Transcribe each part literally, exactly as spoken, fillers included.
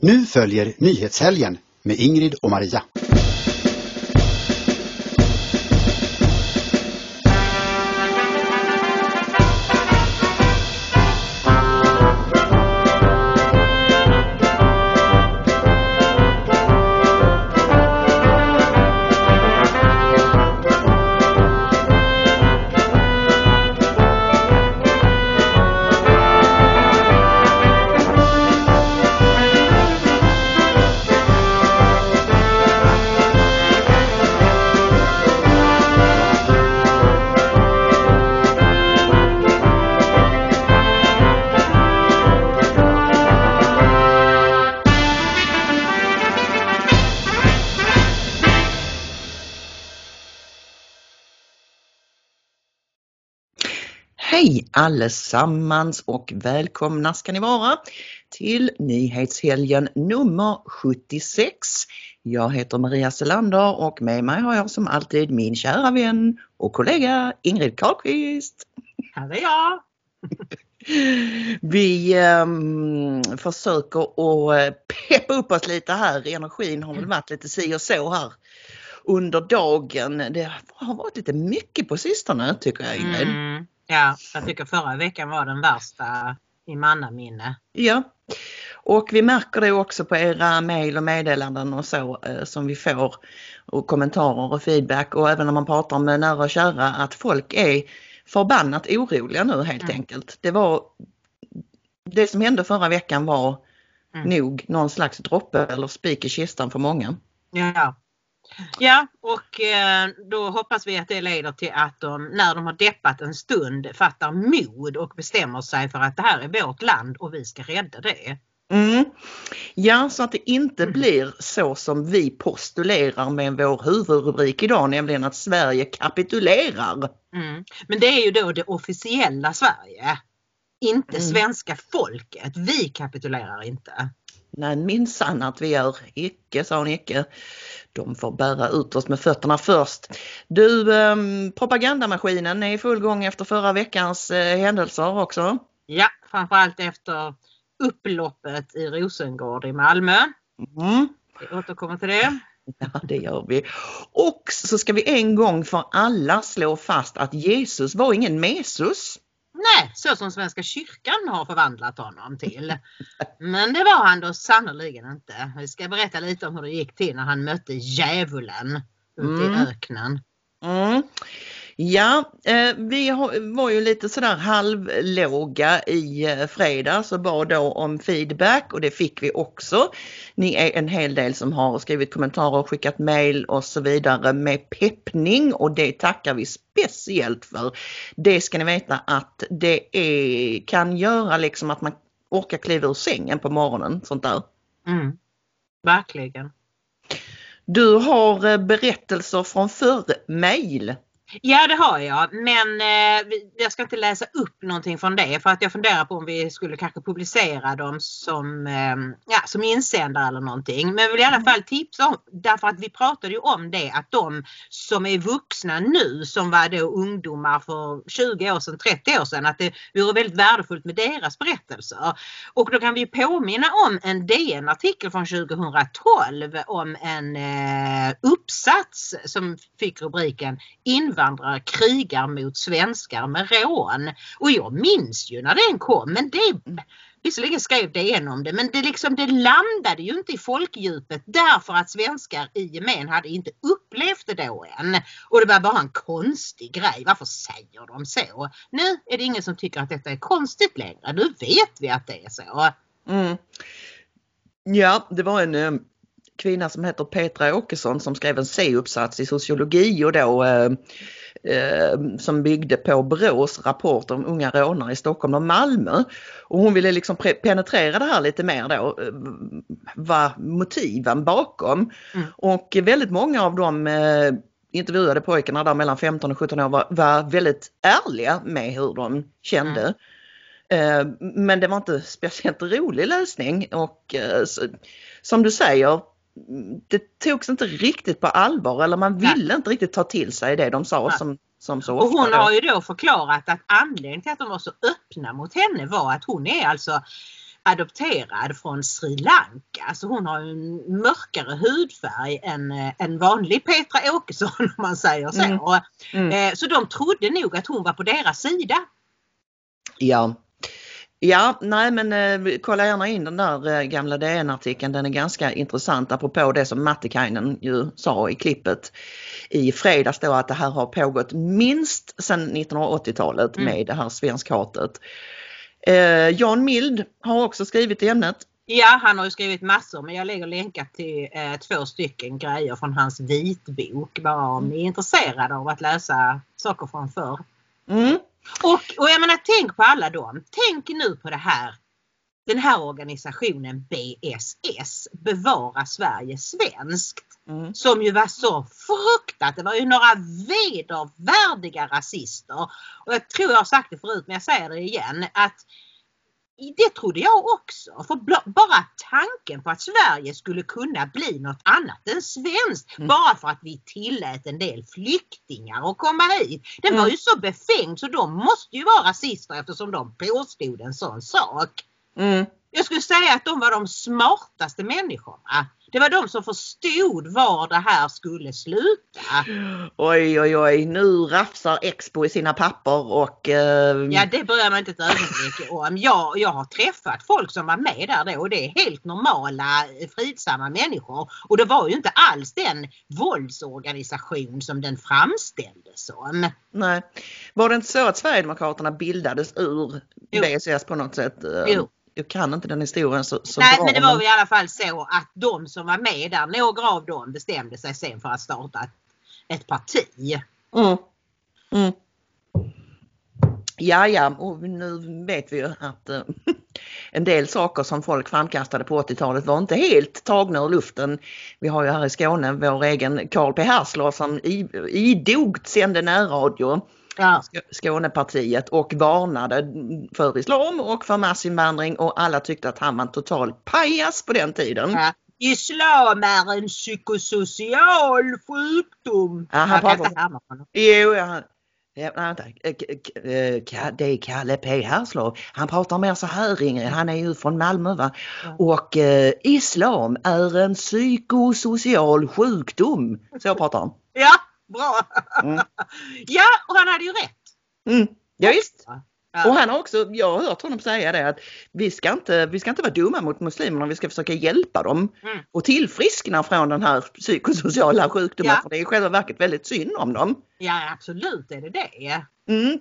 Nu följer Nyhetshelgen med Ingrid och Maria. Hej allesammans och välkomna ska ni vara till Nyhetshelgen nummer sjuttiosex. Jag heter Maria Selander och med mig har jag som alltid min kära vän och kollega Ingrid Karlqvist. Här är jag. Vi um, försöker att peppa upp oss lite här. Energin har väl varit lite si och så här under dagen. Det har varit lite mycket på sistone tycker jag, Ingrid. Mm. Ja, jag tycker förra veckan var den värsta i mannaminne. Ja, och vi märker det också på era mejl och meddelanden och så eh, som vi får och kommentarer och feedback och även när man pratar med nära och kära att folk är förbannat oroliga nu helt mm. enkelt. Det var det som hände förra veckan var mm. nog någon slags droppe eller spik i kistan för många. Ja. Ja, och eh, då hoppas vi att det leder till att de, när de har deppat en stund, fattar mod och bestämmer sig för att det här är vårt land och vi ska rädda det. Mm. Ja, så att det inte mm. blir så som vi postulerar med vår huvudrubrik idag, nämligen att Sverige kapitulerar. Mm. Men det är ju då det officiella Sverige, inte mm. svenska folket. Vi kapitulerar inte. Nej, minsann att vi gör. Icke, sa hon icke. De får bära ut oss med fötterna först. Du, eh, propagandamaskinen är i full gång efter förra veckans eh, händelser också. Ja, framförallt efter upploppet i Rosengård i Malmö. Mm. Vi återkommer till det. Ja, det gör vi. Och så ska vi en gång för alla slå fast att Jesus var ingen mesus. Nej, så som Svenska kyrkan har förvandlat honom till. Men det var han då sannoliken inte. Vi ska berätta lite om hur det gick till när han mötte djävulen ute mm. i öknen. Mm. Ja, eh, vi har, var ju lite sådär halvlåga i eh, fredags och bad då om feedback och det fick vi också. Ni är en hel del som har skrivit kommentarer och skickat mejl och så vidare med peppning och det tackar vi speciellt för. Det ska ni veta att det är, kan göra liksom att man orkar kliva ur sängen på morgonen, sånt där. Mm. Verkligen. Du har eh, berättelser från förr mejl. Ja, det har jag, men eh, jag ska inte läsa upp någonting från det för att jag funderar på om vi skulle kanske publicera dem som, eh, ja, som insändare eller någonting. Men jag vill i alla fall tipsa om, därför att vi pratade ju om det, att de som är vuxna nu, som var då ungdomar för tjugo år sedan, trettio år sedan, att det vore väldigt värdefullt med deras berättelser. Och då kan vi påminna om en D N-artikel från tjugohundratolv om en eh, uppsats som fick rubriken Invandrare krigar mot svenskar med rån. Och jag minns ju när den kom, men det, visserligen skrev det igenom det, men det, liksom, det landade ju inte i folkdjupet därför att svenskar i gemen hade inte upplevt det då än. Och det var bara en konstig grej. Varför säger de så? Nu är det ingen som tycker att detta är konstigt längre. Nu vet vi att det är så. Mm. Ja, det var en eh, kvinna som heter Petra Åkesson som skrev en C-uppsats i sociologi och då eh, eh, som byggde på Brås rapport om unga rånare i Stockholm och Malmö. Och hon ville liksom pre- penetrera det här lite mer då, eh, vad motiven bakom. Mm. Och väldigt många av de eh, intervjuade pojkarna där mellan femton och sjutton år var, var väldigt ärliga med hur de kände. Mm. Men det var inte speciellt rolig läsning och som du säger, det togs inte riktigt på allvar eller man ville Nej. inte riktigt ta till sig det de sa som, som så ofta. Och hon då. har ju då förklarat att anledningen till att de var så öppna mot henne var att hon är alltså adopterad från Sri Lanka. Så hon har en mörkare hudfärg än en vanlig Petra Åkesson, om man säger så. Mm. Mm. Så de trodde nog att hon var på deras sida. Ja. Ja, nej men eh, kolla gärna in den där eh, gamla D N-artikeln. Den är ganska intressant apropå det som Mattikainen ju sa i klippet i fredags då, att det här har pågått minst sedan nittonhundraåttiotalet mm. med det här svenskhatet. Eh, Jan Mild har också skrivit i ämnet. Ja, han har ju skrivit massor, men jag lägger länkar till eh, två stycken grejer från hans vitbok, bara om ni är intresserade av att läsa saker från förr. Mm. Och, och jag menar, tänk på alla dem. Tänk nu på det här. Den här organisationen B S S, Bevara Sverige svenskt. Mm. Som ju var så fruktat. Det var ju några vedervärdiga rasister. Och jag tror jag har sagt det förut, men jag säger det igen. Att det trodde jag också. För bara tanken på att Sverige skulle kunna bli något annat än svenskt. Mm. Bara för att vi tillät en del flyktingar att komma hit. Den mm. var ju så befängd, så de måste ju vara rasister eftersom de påstod en sån sak. Mm. Jag skulle säga att de var de smartaste människorna. Det var de som förstod var det här skulle sluta. Oj, oj, oj. Nu rafsar Expo i sina papper och... Eh... Ja, det börjar man inte ett ögonblick om. Jag, jag har träffat folk som var med där då, och det är helt normala, fridsamma människor. Och det var ju inte alls den våldsorganisation som den framställdes som. Nej. Var det inte så att Sverigedemokraterna bildades ur jo. B S S på något sätt? Jo. Jag kan inte den historien så, så Nej, bra, men det var men... i alla fall så att de som var med där, några av dem bestämde sig sen för att starta ett, ett parti. Mm. Mm. Ja, ja, och nu vet vi ju att äh, en del saker som folk framkastade på åttiotalet var inte helt tagna ur luften. Vi har ju här i Skåne vår egen Carl P. Hassler som idogt sände närradio. Ja. Skånepartiet och varnade för islam och för massinvandring, och alla tyckte att han var en total pajas på den tiden. Ja. Islam är en psykosocial sjukdom. Ja, han pratar... Jo, ja. Ja, vänta. Det är Kalle P. Hassler. Han pratar mer så här, Ingrid. Han är ju från Malmö, va? Ja. Och eh, islam är en psykosocial sjukdom. Så pratar han. Ja. Bra. Mm. Ja, och han hade ju rätt. Mm. Ja, visst. Ja. Och han har också, jag har hört honom säga det, att vi ska inte, vi ska inte vara dumma mot muslimerna, vi ska försöka hjälpa dem mm. och tillfriskna från den här psykosociala sjukdomen, ja. För det är i själva verket väldigt synd om dem. Ja, absolut är det det. Mm.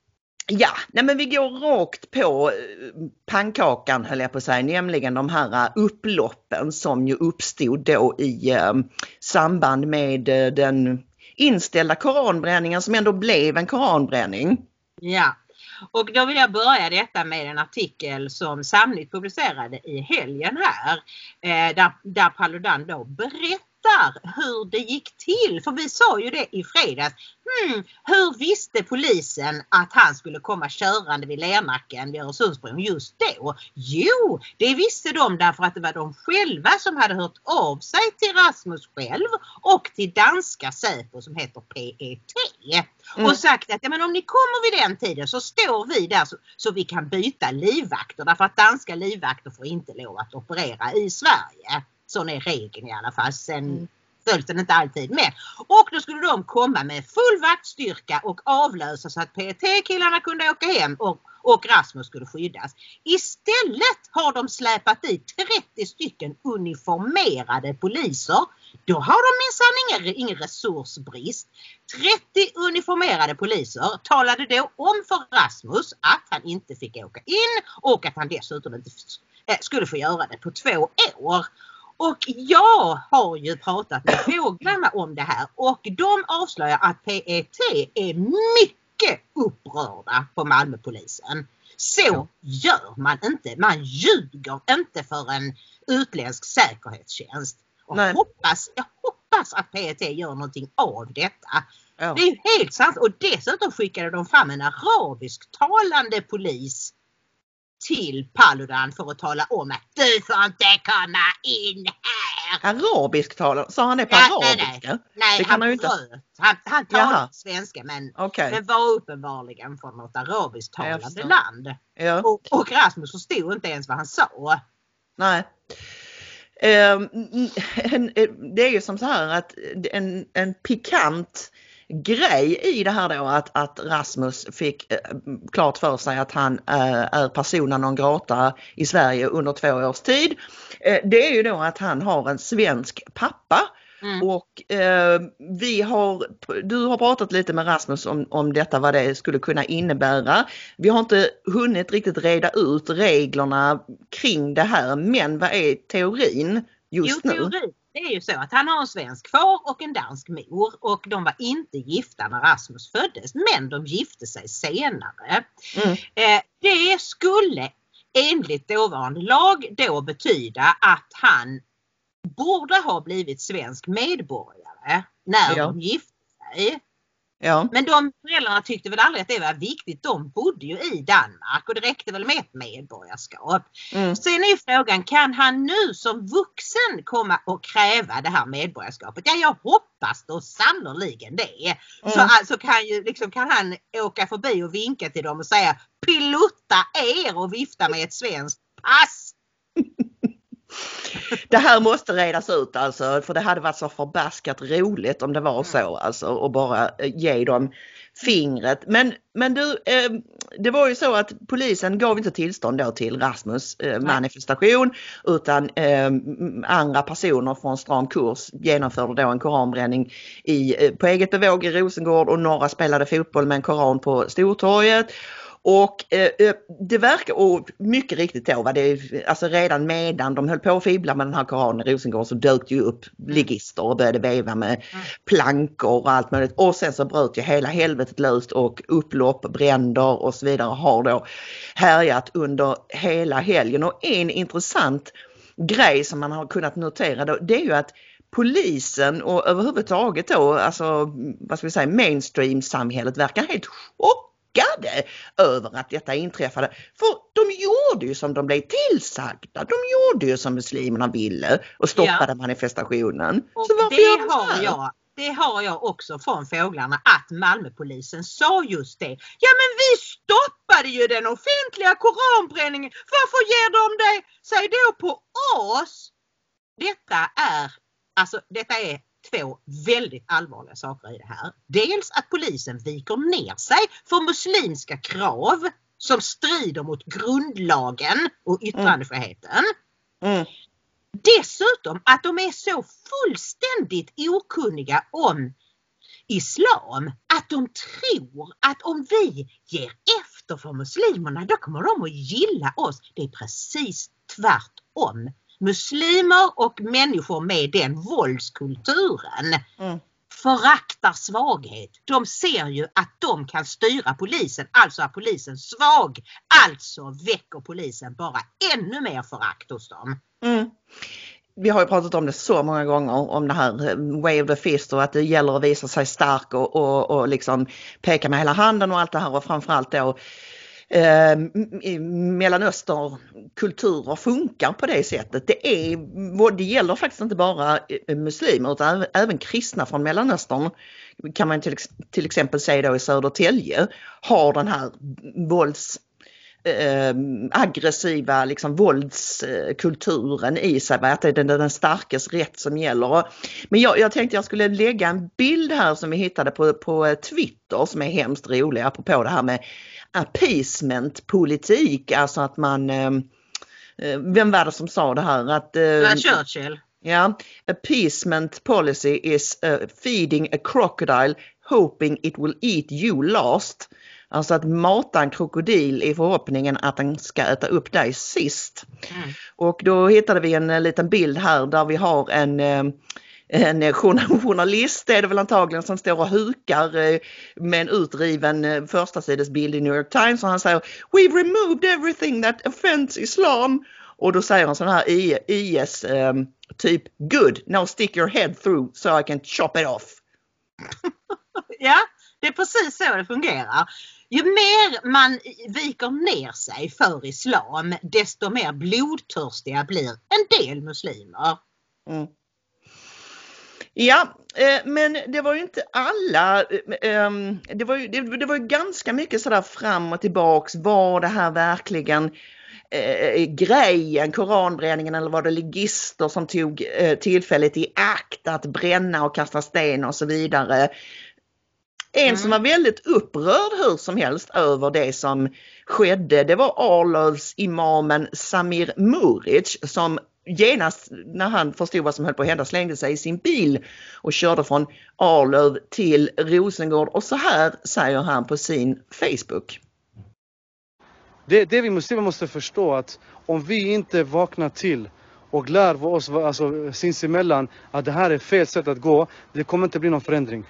Ja, nej men vi går rakt på pannkakan, höll jag på att säga, nämligen de här upploppen som ju uppstod då i eh, samband med eh, den inställda koranbränningen som ändå blev en koranbränning. Ja, och då vill jag börja detta med en artikel som Samnytt publicerade i helgen här. Eh, där, där Paludan då berättar hur det gick till. För vi sa ju det i fredags. Hmm, hur visste polisen att han skulle komma körande vid Lernacken vid Öresundsbron just då? Jo, det visste de därför att det var de själva som hade hört av sig till Rasmus själv och till danska Säpo som heter P E T. Mm. Och sagt att ja, men om ni kommer vid den tiden så står vi där så, så vi kan byta livvakter. Därför att danska livvakter får inte lov att operera i Sverige. Sån är regeln i alla fall. Sen mm. följs den inte alltid med. Och då skulle de komma med full vaktstyrka och avlösa så att P E T-killarna kunde åka hem och, och Rasmus skulle skyddas. Istället har de släpat dit trettio stycken uniformerade poliser. Då har de minsann ingen, ingen resursbrist. trettio uniformerade poliser talade då om för Rasmus att han inte fick åka in och att han dessutom inte skulle få göra det på två år. Och jag har ju pratat med fåglarna om det här och de avslöjar att P E T är mycket upprörda på Malmöpolisen. Så gör man inte. Man ljuger inte för en utländsk säkerhetstjänst. Och hoppas, jag hoppas att P E T gör någonting av detta. Ja. Det är ju helt sant. Och dessutom skickade de fram en arabisktalande polis till Paludan för att tala om att du får inte komma in Arabisk talande? Sa han det på Ja, arabiska? nej, nej. Det han kan han ju inte. bröt. Han, han talade Jaha. svenska men, Okej. men var uppenbarligen från något arabiskt Ja, jag talande förstår. land. Ja. Och, och Rasmus förstod inte ens vad han sa. Nej. Eh, en, det är ju som så här att en, en pikant grej i det här då att, att Rasmus fick eh, klart för sig att han eh, är persona non grata i Sverige under två års tid. Eh, det är ju då att han har en svensk pappa. Mm. Och eh, vi har, du har pratat lite med Rasmus om, om detta, vad det skulle kunna innebära. Vi har inte hunnit riktigt reda ut reglerna kring det här, men vad är teorin just jo, nu? Teorin, det är ju så att han har en svensk far och en dansk mor och de var inte gifta när Rasmus föddes, men de gifte sig senare. Mm. Eh, det skulle enligt dåvarande lag då betyda att han borde ha blivit svensk medborgare när ja. de gifte sig. Ja. Men de föräldrarna tyckte väl aldrig att det var viktigt. De bodde ju i Danmark och det räckte väl med ett medborgarskap. Mm. Sen är frågan, kan han nu som vuxen komma och kräva det här medborgarskapet? Ja, jag hoppas då sannoliken det. Mm. Så alltså kan, ju, liksom, kan han åka förbi och vinka till dem och säga pilota er och vifta med ett svenskt pass. Det här måste redas ut alltså, för det hade varit så förbaskat roligt om det var så alltså, och bara ge dem fingret. Men, men du, eh, det var ju så att polisen gav inte tillstånd då till Rasmus eh, manifestation, utan eh, andra personer från Stram kurs genomförde då en koranbränning i, eh, på eget bevåg i Rosengård, och några spelade fotboll med en koran på Stortorget. Och eh, det verkar, och mycket riktigt då var det, alltså redan medan de höll på att fibbla med den här koranen i Rosengård så dök det ju upp ligister och började veva med mm. plankor och allt möjligt. Och sen så bröt ju hela helvetet löst och upplopp, bränder och så vidare har då härjat under hela helgen. Och en intressant grej som man har kunnat notera då, det är ju att polisen och överhuvudtaget då, alltså vad ska vi säga, mainstream-samhället verkar helt chockade över att detta inträffade. För de gjorde ju som de blev tillsagda. De gjorde ju som muslimerna ville och stoppade ja. manifestationen. Och så varför det, gör de har jag, det har jag också från Fåglarna, att Malmöpolisen sa just det. Ja, men vi stoppade ju den offentliga koranbränningen. Varför ger de det sig då på oss? Detta är, alltså detta är två väldigt allvarliga saker i det här. Dels att polisen viker ner sig för muslimska krav som strider mot grundlagen och yttrandefriheten. Mm. Mm. Dessutom att de är så fullständigt okunniga om islam att de tror att om vi ger efter för muslimerna då kommer de att gilla oss. Det är precis tvärtom. Muslimer och människor med den våldskulturen mm. föraktar svaghet. De ser ju att de kan styra polisen, alltså är polisen svag. Alltså väcker polisen bara ännu mer förakt hos dem. Mm. Vi har ju pratat om det så många gånger, om det här wave the fist och att det gäller att visa sig stark och, och, och liksom peka med hela handen och allt det här, och framförallt då Eh, Mellanöstern-kulturer funkar på det sättet. Det, är, det gäller faktiskt inte bara muslimer utan även kristna från Mellanöstern, kan man till, till exempel säga då i Södertälje, har den här vålds eh, aggressiva liksom våldskulturen i sig, att det är den, den starkes rätt som gäller. Men jag, jag tänkte jag skulle lägga en bild här som vi hittade på, på Twitter som är hemskt rolig apropå det här med appeasement-politik, alltså att man, eh, vem var det som sa det här? Att, eh, Churchill. Ja, appeasement policy is uh, feeding a crocodile hoping it will eat you last. Alltså att mata en krokodil i förhoppningen att den ska äta upp dig sist. Mm. Och då hittade vi en, en liten bild här där vi har en en journalist, är det väl antagligen, som står och hukar med en utdriven första sidesbild i New York Times, och han säger "We've removed everything that offends Islam", och då säger han sån här I S um, typ "Good, now stick your head through so I can chop it off". Ja, det är precis så det fungerar. Ju mer man viker ner sig för islam, desto mer blodtörstiga blir en del muslimer. Mm. Ja, eh, men det var ju inte alla, eh, det, var ju, det, det var ju ganska mycket sådär fram och tillbaks, var det här verkligen eh, grejen, koranbränningen, eller var det ligister som tog eh, tillfället i akt att bränna och kasta sten och så vidare. En mm. som var väldigt upprörd hur som helst över det som skedde, det var Arlövs imamen Samir Muric, som genast när han förstod vad som höll på att hända slängde sig i sin bil och körde från Arlöv till Rosengård, och så här säger han på sin Facebook. Det, det vi muslimer måste förstå, att om vi inte vaknar till och lär oss alltså, sinsemellan att det här är fel sätt att gå, det kommer inte bli någon förändring.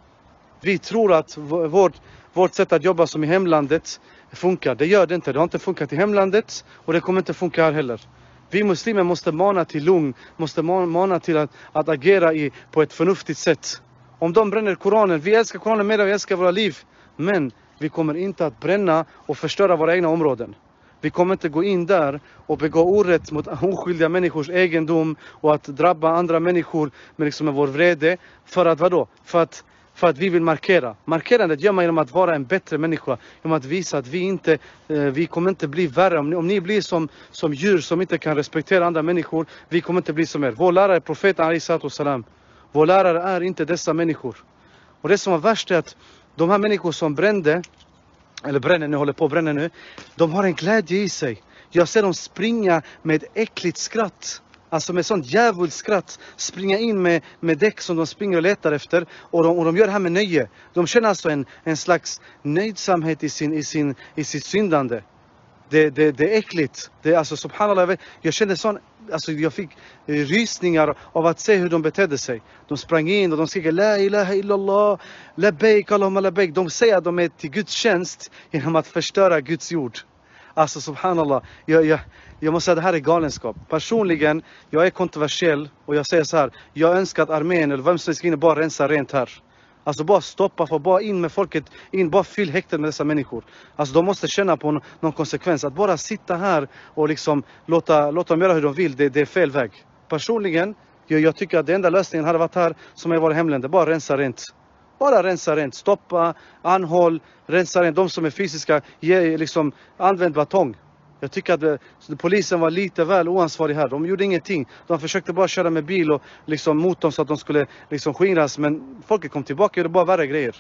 Vi tror att vårt, vårt sätt att jobba som i hemlandet funkar. Det gör det inte. Det har inte funkat i hemlandet och det kommer inte funka här heller. Vi muslimer måste mana till lugn, måste mana till att, att agera i, på ett förnuftigt sätt. Om de bränner Koranen, vi älskar Koranen mer än vi älskar våra liv. Men vi kommer inte att bränna och förstöra våra egna områden. Vi kommer inte gå in där och begå orätt mot oskyldiga människors egendom och att drabba andra människor med, liksom med vår vrede. För att vadå? För att För att vi vill markera. Markerandet gör man genom att vara en bättre människa. Genom att visa att vi inte, eh, vi kommer inte bli värre. Om ni, om ni blir som, som djur som inte kan respektera andra människor, vi kommer inte bli som er. Vår lärare är profeten Ali Satt Salam. Vår lärare är inte dessa människor. Och det som var värst är att de här människor som brände, eller bränner nu, håller på att bränna nu, de har en glädje i sig. Jag ser dem springa med ett äckligt skratt. Alltså med sånt jävligt skratt, springa in med, med däck som de springer och letar efter, och de, och de gör det här med nöje. De känner alltså en, en slags nöjdsamhet i, sin, i, sin, i sitt syndande. Det, det, det är äckligt. Det, alltså, subhanallah, jag, vet, jag kände sån, alltså, jag fick rysningar av att se hur de betedde sig. De sprang in och de skrek La ilaha illallah, labbaik, Allahumma labbaik. De säger att de är till Guds tjänst genom att förstöra Guds jord. Alltså subhanallah, jag, jag, jag måste säga att det här är galenskap. Personligen, jag är kontroversiell och jag säger så här: jag önskar att armén eller vem som ska in bara rensa rent här. Alltså bara stoppa, för bara in med folket, in, bara fyll häktet med dessa människor. Alltså de måste känna på någon, någon konsekvens. Att bara sitta här och liksom låta, låta dem göra hur de vill, det, det är fel väg. Personligen, jag, jag tycker att det enda lösningen hade varit här som är våra hemländer, bara rensa rent. Bara rensa rent, stoppa, anhåll, rensa rent. De som är fysiska, ge, liksom, använd batong. Jag tycker att det, polisen var lite väl oansvarig här. De gjorde ingenting. De försökte bara köra med bil och liksom mot dem så att de skulle liksom skingras. Men folket kom tillbaka och gjorde bara värre grejer.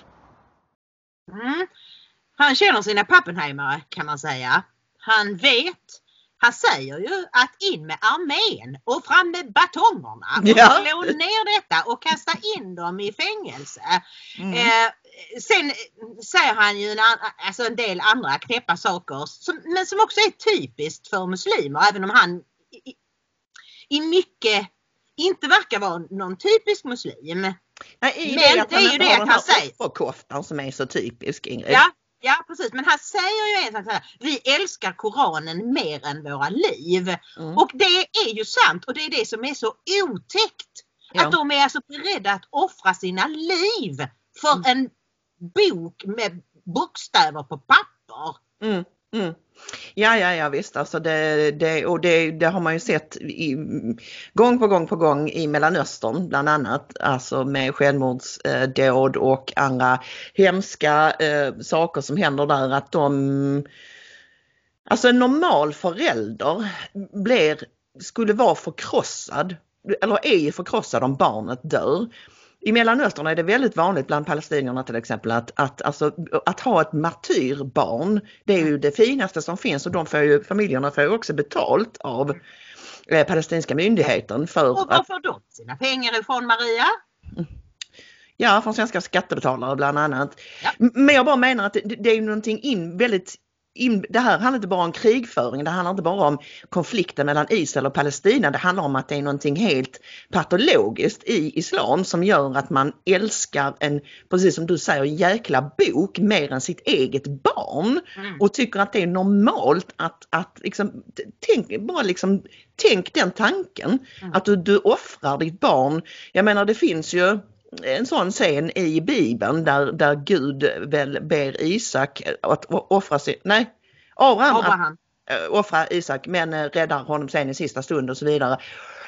Mm. Han känner sina pappenheimare, kan man säga. Han vet, han säger ju att in med armén och fram med batongerna. Och ja. slå ner detta och kasta in dem i fängelse. Mm. Eh, sen säger han ju en, alltså en del andra knäppa saker. Som, men som också är typiskt för muslimer. Även om han i, i mycket inte verkar vara någon typisk muslim. Nej, i men det, det är ju det att han säger. Offerkoftan som är så typisk, Ingrid. Ja. Ja, precis. Men han säger ju en sak: vi älskar Koranen mer än våra liv. Mm. Och det är ju sant. Och det är det som är så otäckt. Ja. Att de är alltså beredda att offra sina liv för mm. en bok med bokstäver på papper. Mm. Mm. Ja, ja, ja visst. Alltså det, det, och det, det har man ju sett i, gång på gång på gång i Mellanöstern bland annat. Alltså med självmordsdåd och andra hemska eh, saker som händer där. Att de, alltså en normal förälder blir, skulle vara förkrossad eller är förkrossad om barnet dör. I Mellanöstern är det väldigt vanligt bland palestinierna till exempel att, att, alltså, att ha ett martyrbarn. Det är ju det finaste som finns, och de får ju, familjerna får ju också betalt av eh, palestinska myndigheten. För och var får de sina pengar ifrån, Maria? Ja, från svenska skattebetalare bland annat. Ja. Men jag bara menar att det, det är ju någonting in, väldigt In, det här handlar inte bara om krigföring, det handlar inte bara om konflikten mellan Israel och Palestina, det handlar om att det är någonting helt patologiskt i islam som gör att man älskar en, precis som du säger, jäkla bok mer än sitt eget barn. Mm. Och tycker att det är normalt att, att liksom, tänk, bara liksom, tänk den tanken, mm. att du, du offrar ditt barn. Jag menar, det finns ju en sån scen i Bibeln där, där Gud väl ber Isak att offra sig, nej, Abraham att offra Isak, men räddar honom sen i sista stund och så vidare.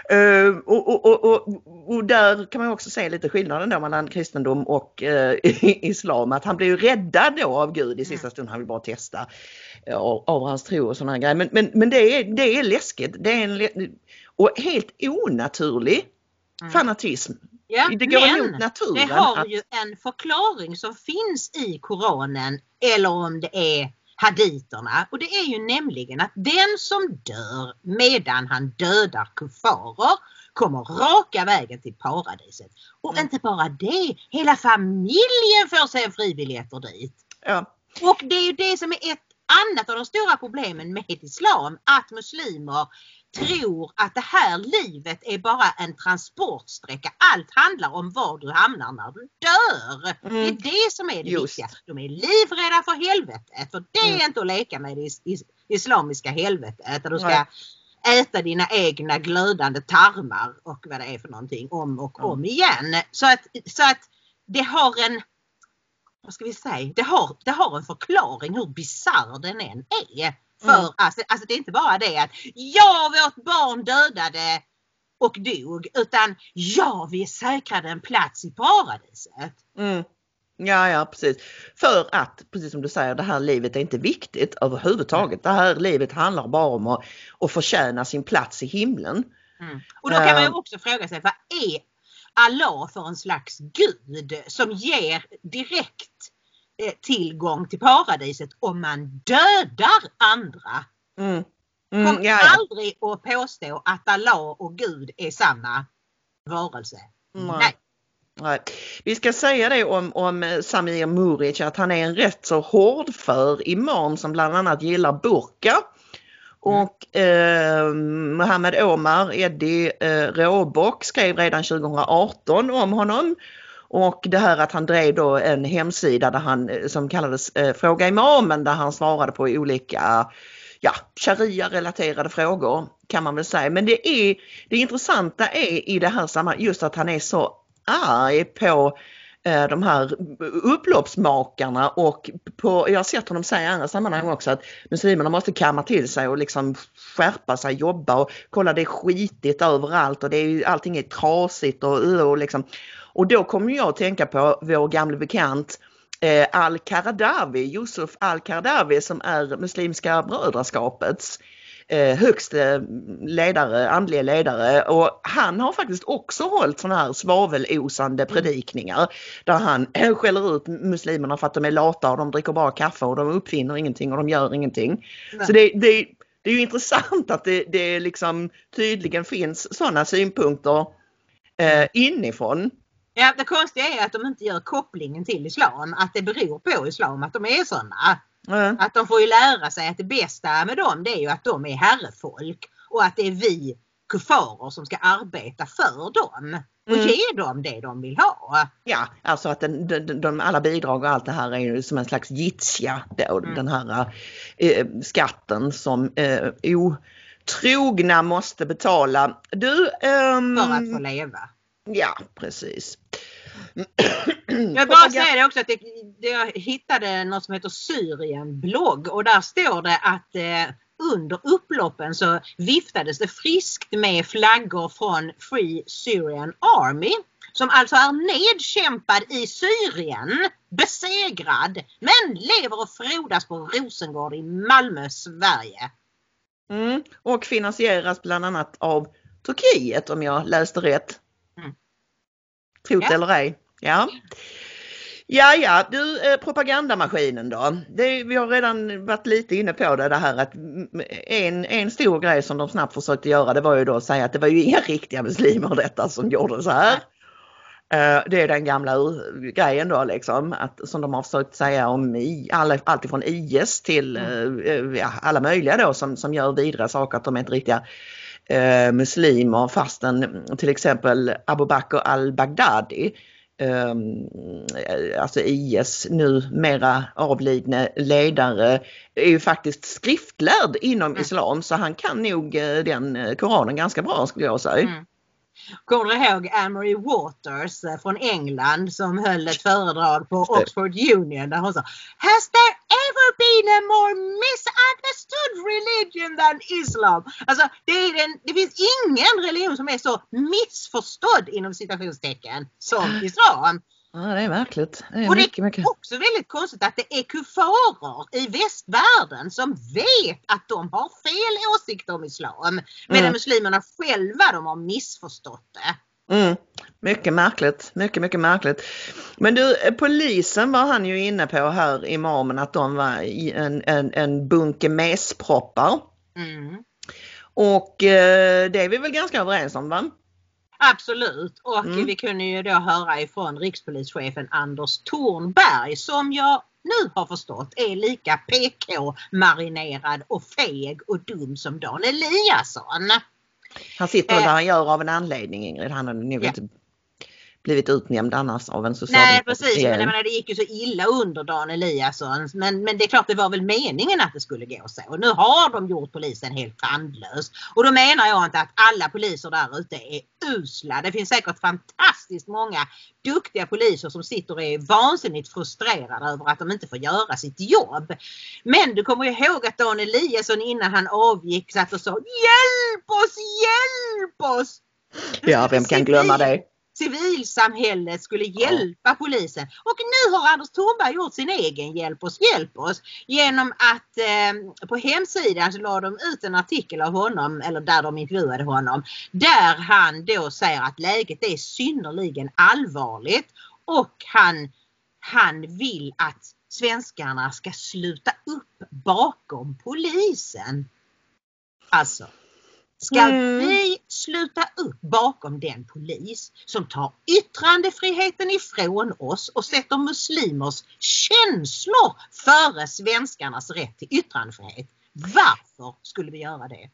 Uh, och, och, och, och, och där kan man också se lite skillnaden då mellan kristendom och uh, islam. Att han blir ju räddad då av Gud i sista stund. Han vill bara testa uh, av hans tro och sådana grejer. Men, men, men det, är, det är läskigt. Det är en, och helt onaturlig mm. fanatism. Ja, det går men emot naturen. Det har att... ju en förklaring som finns i Koranen, eller om det är haditerna. Och det är ju nämligen att den som dör medan han dödar kuffarer kommer raka vägen till paradiset. Och mm. inte bara det, hela familjen får sig en fribiljetter dit. Ja. Och det är ju det som är ett annat av de stora problemen med islam, att muslimer tror att det här livet är bara en transportsträcka. Allt handlar om var du hamnar när du dör. Mm. Det är det som är det Just. viktiga. De är livrädda för helvetet. För det är mm. inte att leka med det is- is- islamiska helvetet. Där du ska Nej. äta dina egna glödande tarmar och vad det är för någonting om och mm. om igen. Så att, så att det har en... Vad ska vi säga? Det har, det har en förklaring hur bizarr den än är. För mm. alltså, alltså det är inte bara det att ja, vårt barn dödade och dog, utan ja, vi är säkrade en plats i paradiset. Mm. Ja, ja, precis. För att, precis som du säger, det här livet är inte viktigt överhuvudtaget. Mm. Det här livet handlar bara om att, att förtjäna sin plats i himlen. Mm. Och då kan man ju också fråga sig, vad är Allah för en slags gud som ger direkt tillgång till paradiset om man dödar andra? Mm. Mm, Kom ja, ja. aldrig att påstå att Allah och Gud är samma varelse. Mm. Nej. Nej. Vi ska säga det om, om Samir Muric, att han är en rätt så hårdför imam som bland annat gillar burka. Och eh, Mohammed Omar Eddie eh, Råbock skrev redan tjugo arton om honom. Och det här att han drev då en hemsida där han, som kallades eh, Fråga Imamen, där han svarade på olika ja, sharia-relaterade frågor kan man väl säga. Men det är det intressanta är i det här sammanhanget just att han är så arg på eh, de här upploppsmakarna, och på, jag har sett honom säga i andra sammanhang också att muslimerna måste kamma till sig och liksom skärpa sig, jobba och kolla, det är skitigt överallt och det är, allting är trasigt och, och liksom. Och då kommer jag att tänka på vår gamla bekant eh, Al-Qaradawi, Yusuf Al-Qaradawi, som är Muslimska brödraskapets eh, högste ledare, andliga ledare. Och han har faktiskt också hållit sådana här svavelosande predikningar där han eh, skäller ut muslimerna för att de är lata och de dricker bara kaffe och de uppfinner ingenting och de gör ingenting. Nej. Så det, det, det är ju intressant att det, det liksom tydligen finns sådana synpunkter eh, inifrån. Ja, det konstiga är att de inte gör kopplingen till islam, att det beror på islam att de är sådana. Mm. Att de får ju lära sig att det bästa med dem, det är ju att de är herrefolk och att det är vi kuffarer som ska arbeta för dem och mm. ge dem det de vill ha. Ja, alltså att den, de, de, alla bidrag och allt det här är ju som en slags jizya då, mm. den här eh, skatten som eh, otrogna måste betala. Du, ehm, för att få leva. Ja, precis. Jag vill bara säga det också att det, det, jag hittade något som heter Syrien-blogg och där står det att eh, under upploppen så viftades det friskt med flaggor från Free Syrian Army som alltså är nedkämpad i Syrien, besegrad, men lever och frodas på Rosengård i Malmö, Sverige. Mm, och finansieras bland annat av Turkiet om jag läste rätt. Mm. Trot ja. eller ej. Ja. Ja, ja, du, eh, propagandamaskinen då. Det, vi har redan varit lite inne på det, det här att en, en stor grej som de snabbt försökte göra, det var ju då att säga att det var ju inga riktiga muslimer detta som gjorde så här. Eh, det är den gamla grejen då liksom, att, som de har försökt säga om i, alla, allt ifrån I S till mm. eh, alla möjliga då som, som gör vidare saker, att de är inte riktiga eh, muslimer, fastän till exempel Abu Bakr al-Baghdadi, Um, alltså I S nu mera avlidne ledare, är ju faktiskt skriftlärd inom mm. islam, så han kan nog uh, den Koranen ganska bra, skulle jag säga. Mm. Kommer du ihåg Anne-Marie Waters uh, från England som höll ett föredrag på Oxford Union där hon sa: Has there ever been a more misunderstood religion than Islam? Alltså det, är den, det finns ingen religion som är så missförstådd inom citationstecken som islam. Ja, det är märkligt. Det är och det mycket, är mycket. också väldigt konstigt att det är kufarer i västvärlden som vet att de har fel åsikter om islam. Medan Mm. muslimerna själva de har missförstått det. Mm. Mycket märkligt, mycket mycket märkligt. Men du, polisen var han ju inne på här, imamen, att de var i en, en, en bunke mesproppar. Mm. Och eh, det är vi väl ganska överens om, va? Absolut, och Mm. vi kunde ju då höra ifrån rikspolischefen Anders Thornberg som jag nu har förstått är lika P K-marinerad och feg och dum som Dan Eliasson. Han sitter Eh. där han gör av en anledning, Ingrid. Han hade nog Ja. inte blivit utnämnd annars av en Nej socialdemokratisk precis, men regering. jag menar, det gick ju så illa under Dan Eliasson. Men, men det är klart, det var väl meningen att det skulle gå så. Och nu har de gjort polisen helt tandlös. Och då menar jag inte att alla poliser där ute är usla. Det finns säkert fantastiskt många duktiga poliser som sitter och är vansinnigt frustrerade över att de inte får göra sitt jobb. Men du kommer ju ihåg att Dan Eliasson innan han avgick satt och sa: hjälp oss, hjälp oss! Ja, vem kan glömma det? Civilsamhället skulle hjälpa polisen. Och nu har Anders Thornberg gjort sin egen hjälp oss, hjälp oss. Genom att eh, på hemsidan så la de ut en artikel av honom, eller där de intervjuade honom. Där han då säger att läget är synnerligen allvarligt. Och han, han vill att svenskarna ska sluta upp bakom polisen. Alltså. Ska Mm. vi sluta upp bakom den polis som tar yttrandefriheten ifrån oss och sätter muslimers känslor före svenskarnas rätt till yttrandefrihet? Varför skulle vi göra det?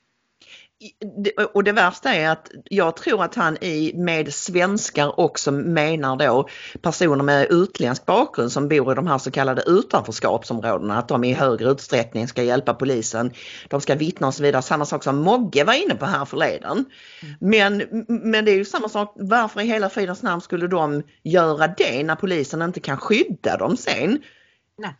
Och det värsta är att jag tror att han i med svenskar också menar då personer med utländsk bakgrund som bor i de här så kallade utanförskapsområdena, att de i högre utsträckning ska hjälpa polisen, de ska vittna och så vidare. Samma sak som Mogge var inne på här förleden. Mm. Men, men det är ju samma sak, varför i hela fridens namn skulle de göra det när polisen inte kan skydda dem sen? Nej.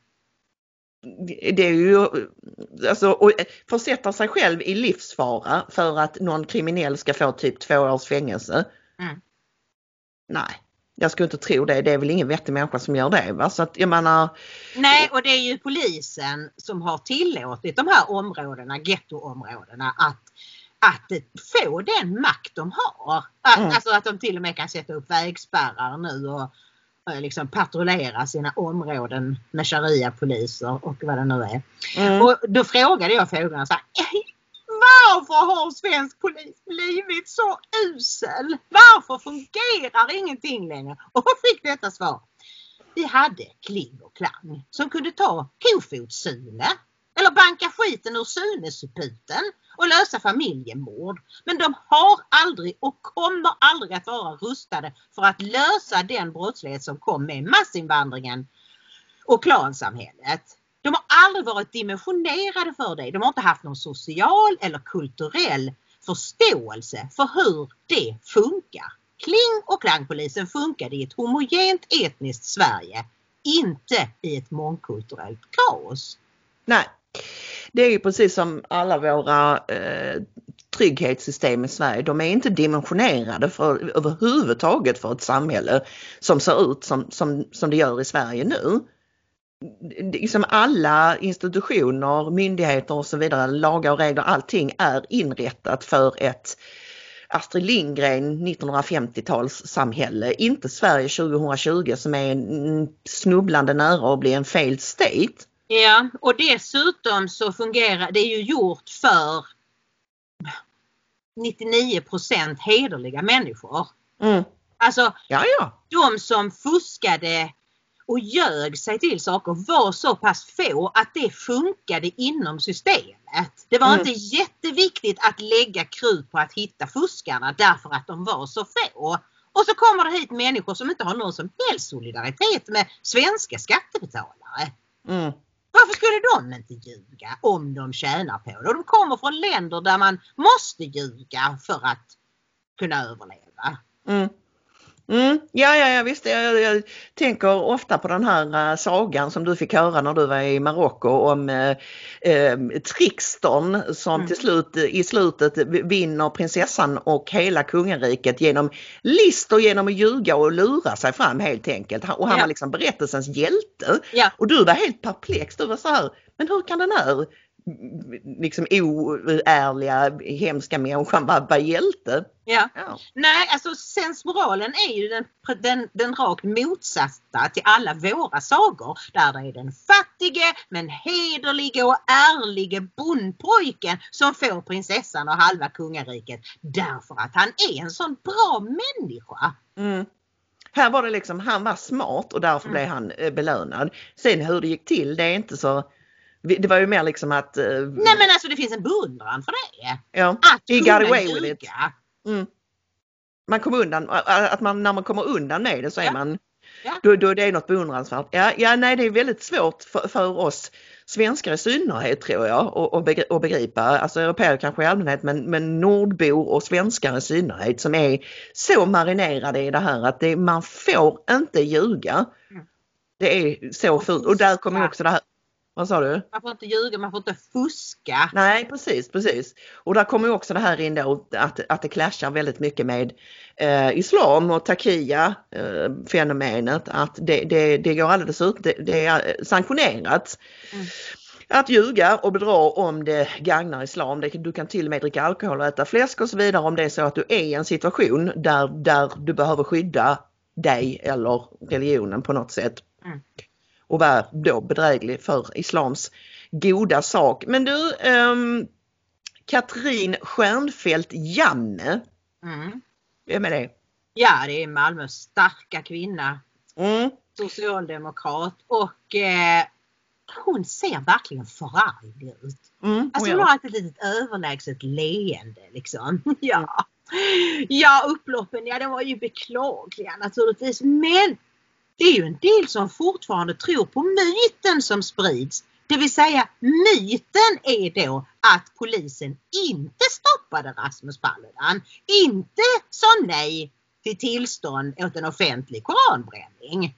Det är ju alltså, och försätta sig själv i livsfara för att någon kriminell ska få typ två års fängelse. Mm. Nej, jag skulle inte tro det. Det är väl ingen vettig människa som gör det, va? Så att jag menar... Nej, och det är ju polisen som har tillåtit de här områdena, gettoområdena, att, att få den makt de har. Att, Mm. Alltså att de till och med kan sätta upp vägspärrar nu och liksom patrullera sina områden med sharia-poliser och vad det nu är. Mm. Och då frågade jag frågorna så här: varför har svensk polis blivit så usel? Varför fungerar ingenting längre? Och jag fick detta svar: vi hade Kling och Klang som kunde ta Kofot-Sune eller banka skiten ur Sunesuputen och lösa familjemord. Men de har aldrig och kommer aldrig att vara rustade för att lösa den brottslighet som kom med massinvandringen och klansamhället. De har aldrig varit dimensionerade för det. De har inte haft någon social eller kulturell förståelse för hur det funkar. Kling och Klangpolisen funkade i ett homogent etniskt Sverige, inte i ett mångkulturellt kaos. Nej, det är ju precis som alla våra eh, trygghetssystem i Sverige. De är inte dimensionerade för, överhuvudtaget för ett samhälle som ser ut som, som, som det gör i Sverige nu. Liksom alla institutioner, myndigheter och så vidare, lagar och regler, allting är inrättat för ett Astrid Lindgren nittonhundrafemtio-tals samhälle, inte Sverige tjugohundratjugo som är en snubblande nära att bli en failed state. Ja, och dessutom så fungerar det är ju gjort för nittionio procent hederliga människor. Mm. Alltså, Ja, ja. de som fuskade och ljög sig till saker var så pass få att det funkade inom systemet. Det var Mm. inte jätteviktigt att lägga krut på att hitta fuskarna därför att de var så få. Och så kommer det hit människor som inte har någon som helst solidaritet med svenska skattebetalare. Mm. Varför skulle de inte ljuga om de tjänar på det? Och de kommer från länder där man måste ljuga för att kunna överleva. Mm. Mm, ja, ja, ja, visst. Jag, jag tänker ofta på den här uh, sagan som du fick höra när du var i Marocko om uh, uh, trickstern som mm. till slut, i slutet vinner prinsessan och hela kungariket genom list och genom att ljuga och lura sig fram helt enkelt. Och han ja. var liksom berättelsens hjälte. Ja. Och du var helt perplex. Du var så här, men hur kan den här liksom oärliga, hemska människan bara vara hjälte? Ja. ja. Nej, alltså sensmoralen är ju den, den, den rakt motsatta till alla våra sagor. Där det är den fattige men hederlige och ärlige bondpojken som får prinsessan och halva kungariket. Därför att han är en sån bra människa. Mm. Här var det liksom, han var smart och därför mm. blev han eh, belönad. Sen hur det gick till, det är inte så... Det var ju mer liksom att... Eh, Nej men alltså det finns en beundran för det. Ja, att he got away with it. Mm. Man kommer undan, att man, när man kommer undan med det så är ja. man... Ja. Då, då det är något beundransvärt. Ja, ja, nej det är väldigt svårt för, för oss svenskar i synnerhet tror jag att begripa. Alltså europeer kanske i allmänhet men, men nordbor och svenskar i synnerhet som är så marinerade i det här att det, man får inte ljuga. Mm. Det är så fult. Och där kommer också det här... Vad sa du? Man får inte ljuga, man får inte fuska. Nej, precis, precis. Och där kommer ju också det här in då att, att det clashar väldigt mycket med eh, islam och takia eh, fenomenet. Att det, det, det går alldeles ut, det, det är sanktionerat. Mm. Att ljuga och bedra om det gagnar islam. Det, du kan till och med dricka alkohol och äta fläsk och så vidare om det är så att du är i en situation där, där du behöver skydda dig eller religionen på något sätt. Mm. Och var då bedräglig för islams goda sak. Men du, um, Katrin Stjernfeldt Janne. Mm. Vem är det? Ja, det är Malmös starka kvinna. Mm. Socialdemokrat. Och eh, hon ser verkligen förarglig ut. Mm. Alltså hon har ett litet överlägset leende liksom. Ja. Ja, upploppen, ja det var ju beklagliga naturligtvis. Men... det är ju en del som fortfarande tror på myten som sprids. Det vill säga myten är då att polisen inte stoppade Rasmus Paludan. Inte sa nej till tillstånd åt en offentlig koranbränning.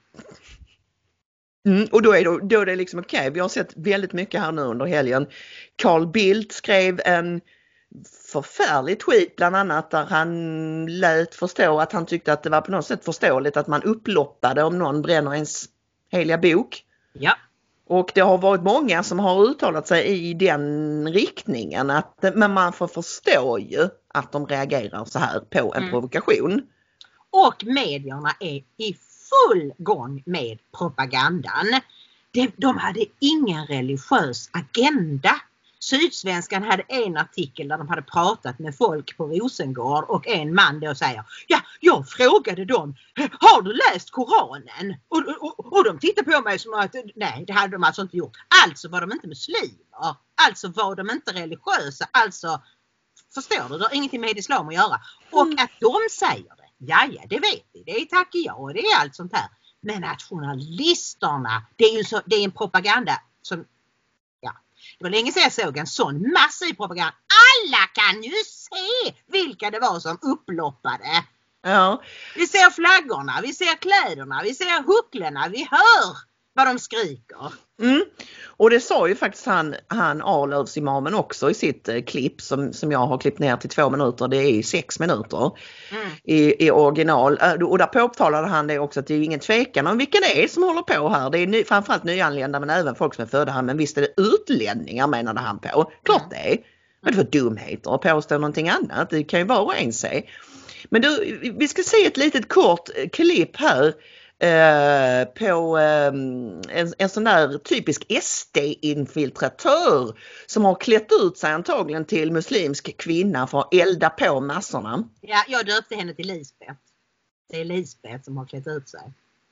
Mm, och då är det, då är det liksom okej. Okay. Vi har sett väldigt mycket här nu under helgen. Carl Bildt skrev en förfärlig tweet bland annat där han lät förstå att han tyckte att det var på något sätt förståeligt att man upploppade om någon bränner ens heliga bok. Ja. Och det har varit många som har uttalat sig i den riktningen att men man får förstå ju att de reagerar så här på en mm. provokation. Och medierna är i full gång med propagandan. De, de hade ingen religiös agenda. Sydsvenskan hade en artikel där de hade pratat med folk på Rosengård och en man då säger ja, jag frågade dem, har du läst Koranen? Och, och, och de tittade på mig som att nej, det hade de alltså inte gjort. Alltså var de inte muslimer, alltså var de inte religiösa, alltså förstår du, det har ingenting med islam att göra. Och mm. att de säger det, ja, ja det vet vi, det är tack ja och det är allt sånt här. Men att journalisterna, det är ju så, det är en propaganda som det var länge sedan jag såg en sån massiv propaganda. Alla kan ju se vilka det var som upploppade. Ja. Vi ser flaggorna, vi ser kläderna, vi ser hucklarna, vi hör vad de skriker. Mm. Och det sa ju faktiskt han, han Arlövsimamen också i sitt eh, klipp som, som jag har klippt ner till två minuter. Det är ju sex minuter mm. i, i original. Och där påtalade han det också att det är ingen tvekan om vilka det är som håller på här. Det är ny, framförallt nyanlända men även folk som är födda här. Men visst är det utlänningar menade han på. Klart mm. det är. Men det var dumheter att påstå någonting annat. Det kan ju var och en se. Men du, vi ska se ett litet kort klipp här. Uh, på um, en, en sån där typisk S D-infiltratör som har klätt ut sig antagligen till muslimsk kvinna för att elda på massorna. Ja, jag döpte henne till Lisbeth. Det är Lisbeth som har klätt ut sig.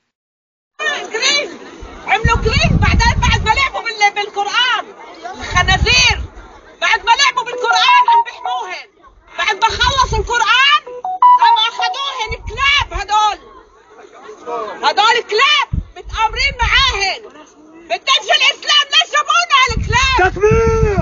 عملوا جرين بعدين بعد ما لعبوا بالقرآن خنازير بعد ما لعبوا بالقرآن عم بيحموهن بعد ما خلصوا القرآن عم أخذوهن كلاب هدول هدول كلاب متآمرين معاهن بدنش الإسلام ليش جابونا هالكلاب تكبير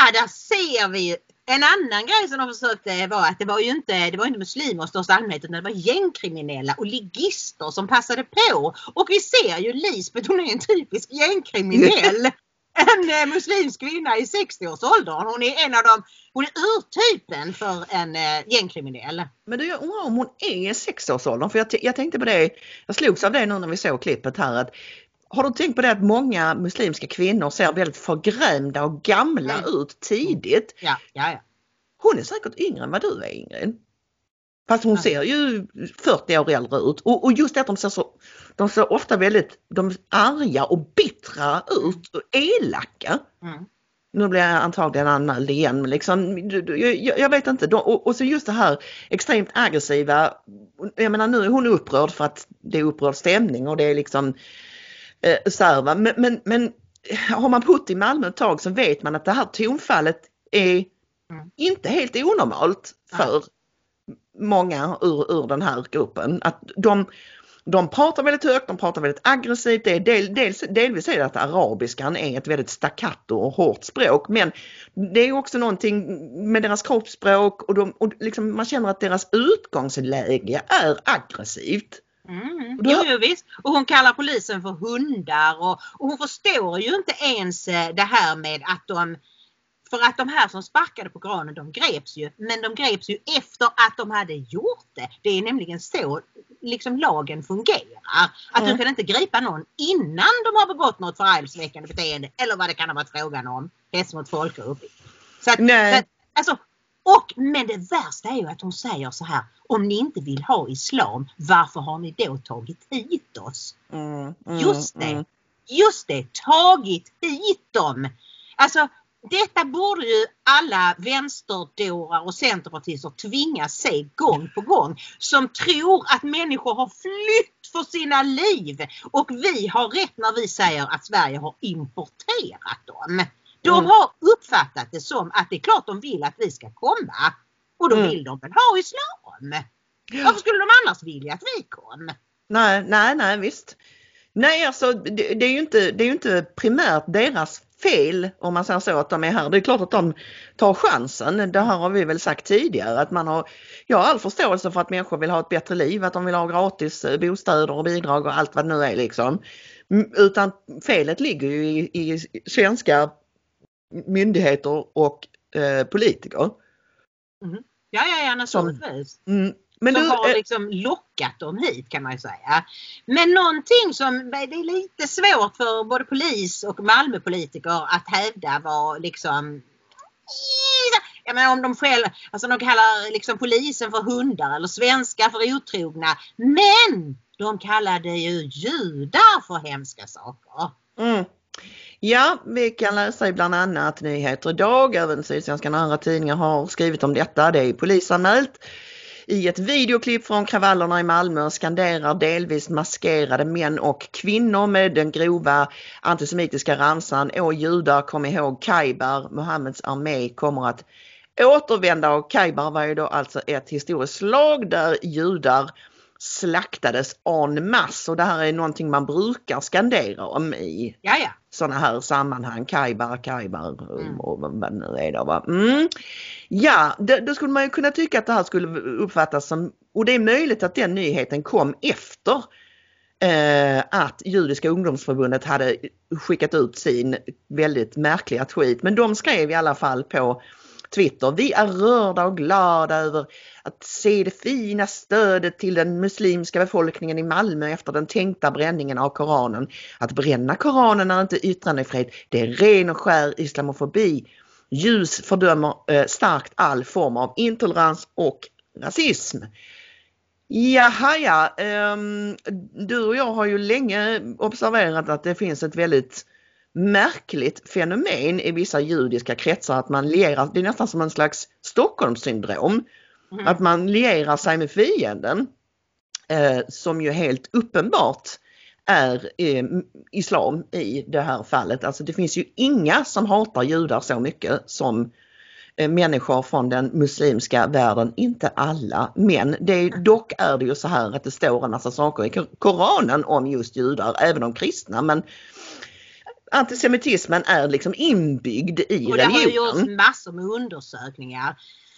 där ser vi ju. En annan grej som de försökte var att det var ju inte, det var inte muslimer i största allmänhet, utan det var gängkriminella och ligister som passade på. Och vi ser ju Lisbeth, hon är en typisk gängkriminell. En eh, muslimsk kvinna i sextio-årsåldern. Hon är en av dem, hon är urtypen för en eh, gängkriminell. Men du, jag undrar om hon är i sextio-årsåldern, för jag, jag tänkte på det, jag slogs av det nu när vi såg klippet här, att har du tänkt på det att många muslimska kvinnor ser väldigt förgrämda och gamla Mm. ut tidigt? Ja, ja, ja. Hon är säkert yngre än vad du är, Ingrid. Fast hon Ja. ser ju fyrtio år äldre ut. Och, och just det att de ser så, de ser ofta väldigt, de är arga och bittra ut och elaka. Mm. Nu blir jag antagligen anmäld igen, men liksom, du- du- jag, jag vet inte. De, och, och så just det här extremt aggressiva. Jag menar, nu är hon upprörd för att det är upprörd stämning och det är liksom eh, så här, va? Men, men, men har man bott i Malmö ett tag så vet man att det här tonfallet är Mm. inte helt onormalt för många ur, ur den här gruppen. Att de, de pratar väldigt högt, de pratar väldigt aggressivt. Det är del, dels, delvis är det att arabiskan är ett väldigt staccato och hårt språk, men det är också någonting med deras kroppsspråk och, de, och liksom man känner att deras utgångsläge är aggressivt. Mm. Och då- Jo, jo, visst. Och hon kallar polisen för hundar och, och hon förstår ju inte ens eh, det här med att de, för att de här som sparkade på granen, de greps ju, men de greps ju efter att de hade gjort det. Det är nämligen så liksom lagen fungerar. Att Mm. du kan inte gripa någon innan de har begått något förargelseväckande beteende eller vad det kan ha varit frågan om. Hets mot folkgrupp. Så att, Nej. så att, alltså, och, men det värsta är ju att hon säger så här: om ni inte vill ha islam, varför har ni då tagit hit oss? Mm, mm, Just det. mm. Just det, tagit hit dem. Alltså, detta borde ju alla vänsterdårar och centerpartister tvingas se gång på gång. Som tror att människor har flytt för sina liv. Och vi har rätt när vi säger att Sverige har importerat dem. De Mm. har uppfattat det som att det är klart de vill att vi ska komma. Och då Mm. vill de väl ha islam. Varför skulle de annars vilja att vi kom? Nej, nej, nej, visst. Nej, alltså det, det är ju inte, det är ju inte primärt deras fel om man säger så att de är här. Det är klart att de tar chansen. Det här har vi väl sagt tidigare att man har, jag har all förståelse för att människor vill ha ett bättre liv, att de vill ha gratis eh, bostäder och bidrag och allt vad det nu är liksom. Mm, Utan felet ligger ju i, i svenska myndigheter och eh, politiker. Ja, ja, ja, naturligtvis. Mm. Men som du, har eh, liksom lockat dem hit kan man ju säga. Men någonting som det är lite svårt för både polis och Malmöpolitiker att hävda var liksom, jag menar om de själva, alltså de kallar liksom polisen för hundar eller svenskar för otrogna, men de kallade ju judar för hemska saker. Mm. Ja, vi kan läsa i bland annat nyheter idag. Även Sydsvenskan och andra tidningar har skrivit om detta. Det är polisanmält. I ett videoklipp från kravallerna i Malmö skanderar delvis maskerade män och kvinnor med den grova antisemitiska ramsan: "Åh judar, kom ihåg Khaybar, Mohammeds armé kommer att återvända." Och Khaybar var ju då alltså ett historiskt slag där judar slaktades en masse. Och det här är någonting man brukar skandera om i Ja, ja. sådana här sammanhang. Khaybar, Khaybar Mm. och vad det nu är då, va? Mm. Ja, det, då skulle man ju kunna tycka att det här skulle uppfattas som, och det är möjligt att den nyheten kom efter eh, att Judiska ungdomsförbundet hade skickat ut sin väldigt märkliga tweet. Men de skrev i alla fall på Twitter: "Vi är rörda och glada över att se det fina stödet till den muslimska befolkningen i Malmö efter den tänkta bränningen av Koranen. Att bränna Koranen är inte yttrandefrihet, det är ren och skär islamofobi. Ljus fördömer eh, starkt all form av intolerans och rasism." Jaha, ja. ehm, du och jag har ju länge observerat att det finns ett väldigt märkligt fenomen i vissa judiska kretsar, att man lierar, det är nästan som en slags Stockholmssyndrom, Mm. att man lierar sig med fienden eh, som ju helt uppenbart är eh, islam i det här fallet. Alltså det finns ju inga som hatar judar så mycket som eh, människor från den muslimska världen, inte alla, men det är, dock är det ju så här att det står en massa saker i Koranen om just judar, även om kristna, men antisemitismen är liksom inbyggd i och det har ju religionen. gjorts massor med undersökningar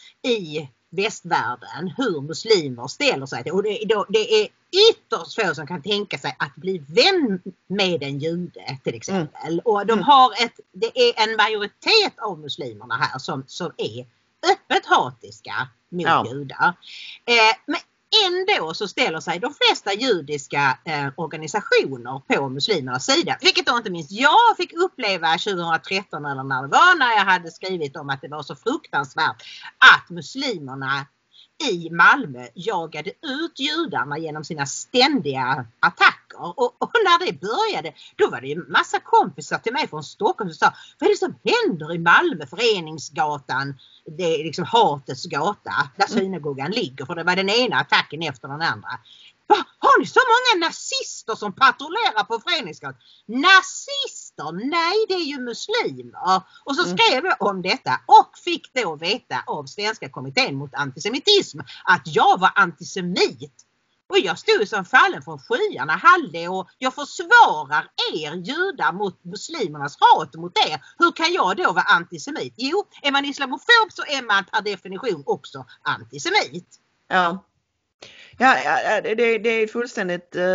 i västvärlden hur muslimer ställer sig till. Och det, då, det är ytterst få som kan tänka sig att bli vän med en jude till exempel. Mm. Och de har ett, det är en majoritet av muslimerna här som, som är öppet hatiska mot ja. judar. Eh, men ändå så ställer sig de flesta judiska eh, organisationer på muslimernas sida. Vilket då inte minst jag fick uppleva tjugohundratretton eller när det var, när jag hade skrivit om att det var så fruktansvärt att muslimerna i Malmö jagade ut judarna genom sina ständiga attacker. Och, och när det började, då var det ju massa kompisar till mig från Stockholm som sa: vad är det som händer i Malmö? Föreningsgatan, det är liksom hatets gata där synagogan ligger, för det var den ena attacken efter den andra. Va? Har ni så många nazister som patrullerar på Föreningsgatan? Nazister? Nej, det är ju muslimer. Och så skrev jag om detta och fick då veta av Svenska kommittén mot antisemitism att jag var antisemit. Och jag stod som fallen från skyarna, Halle, och jag försvarar er judar mot muslimernas hat mot er. Hur kan jag då vara antisemit? Jo, är man islamofob så är man per definition också antisemit. Ja. Ja, ja det, det är fullständigt uh,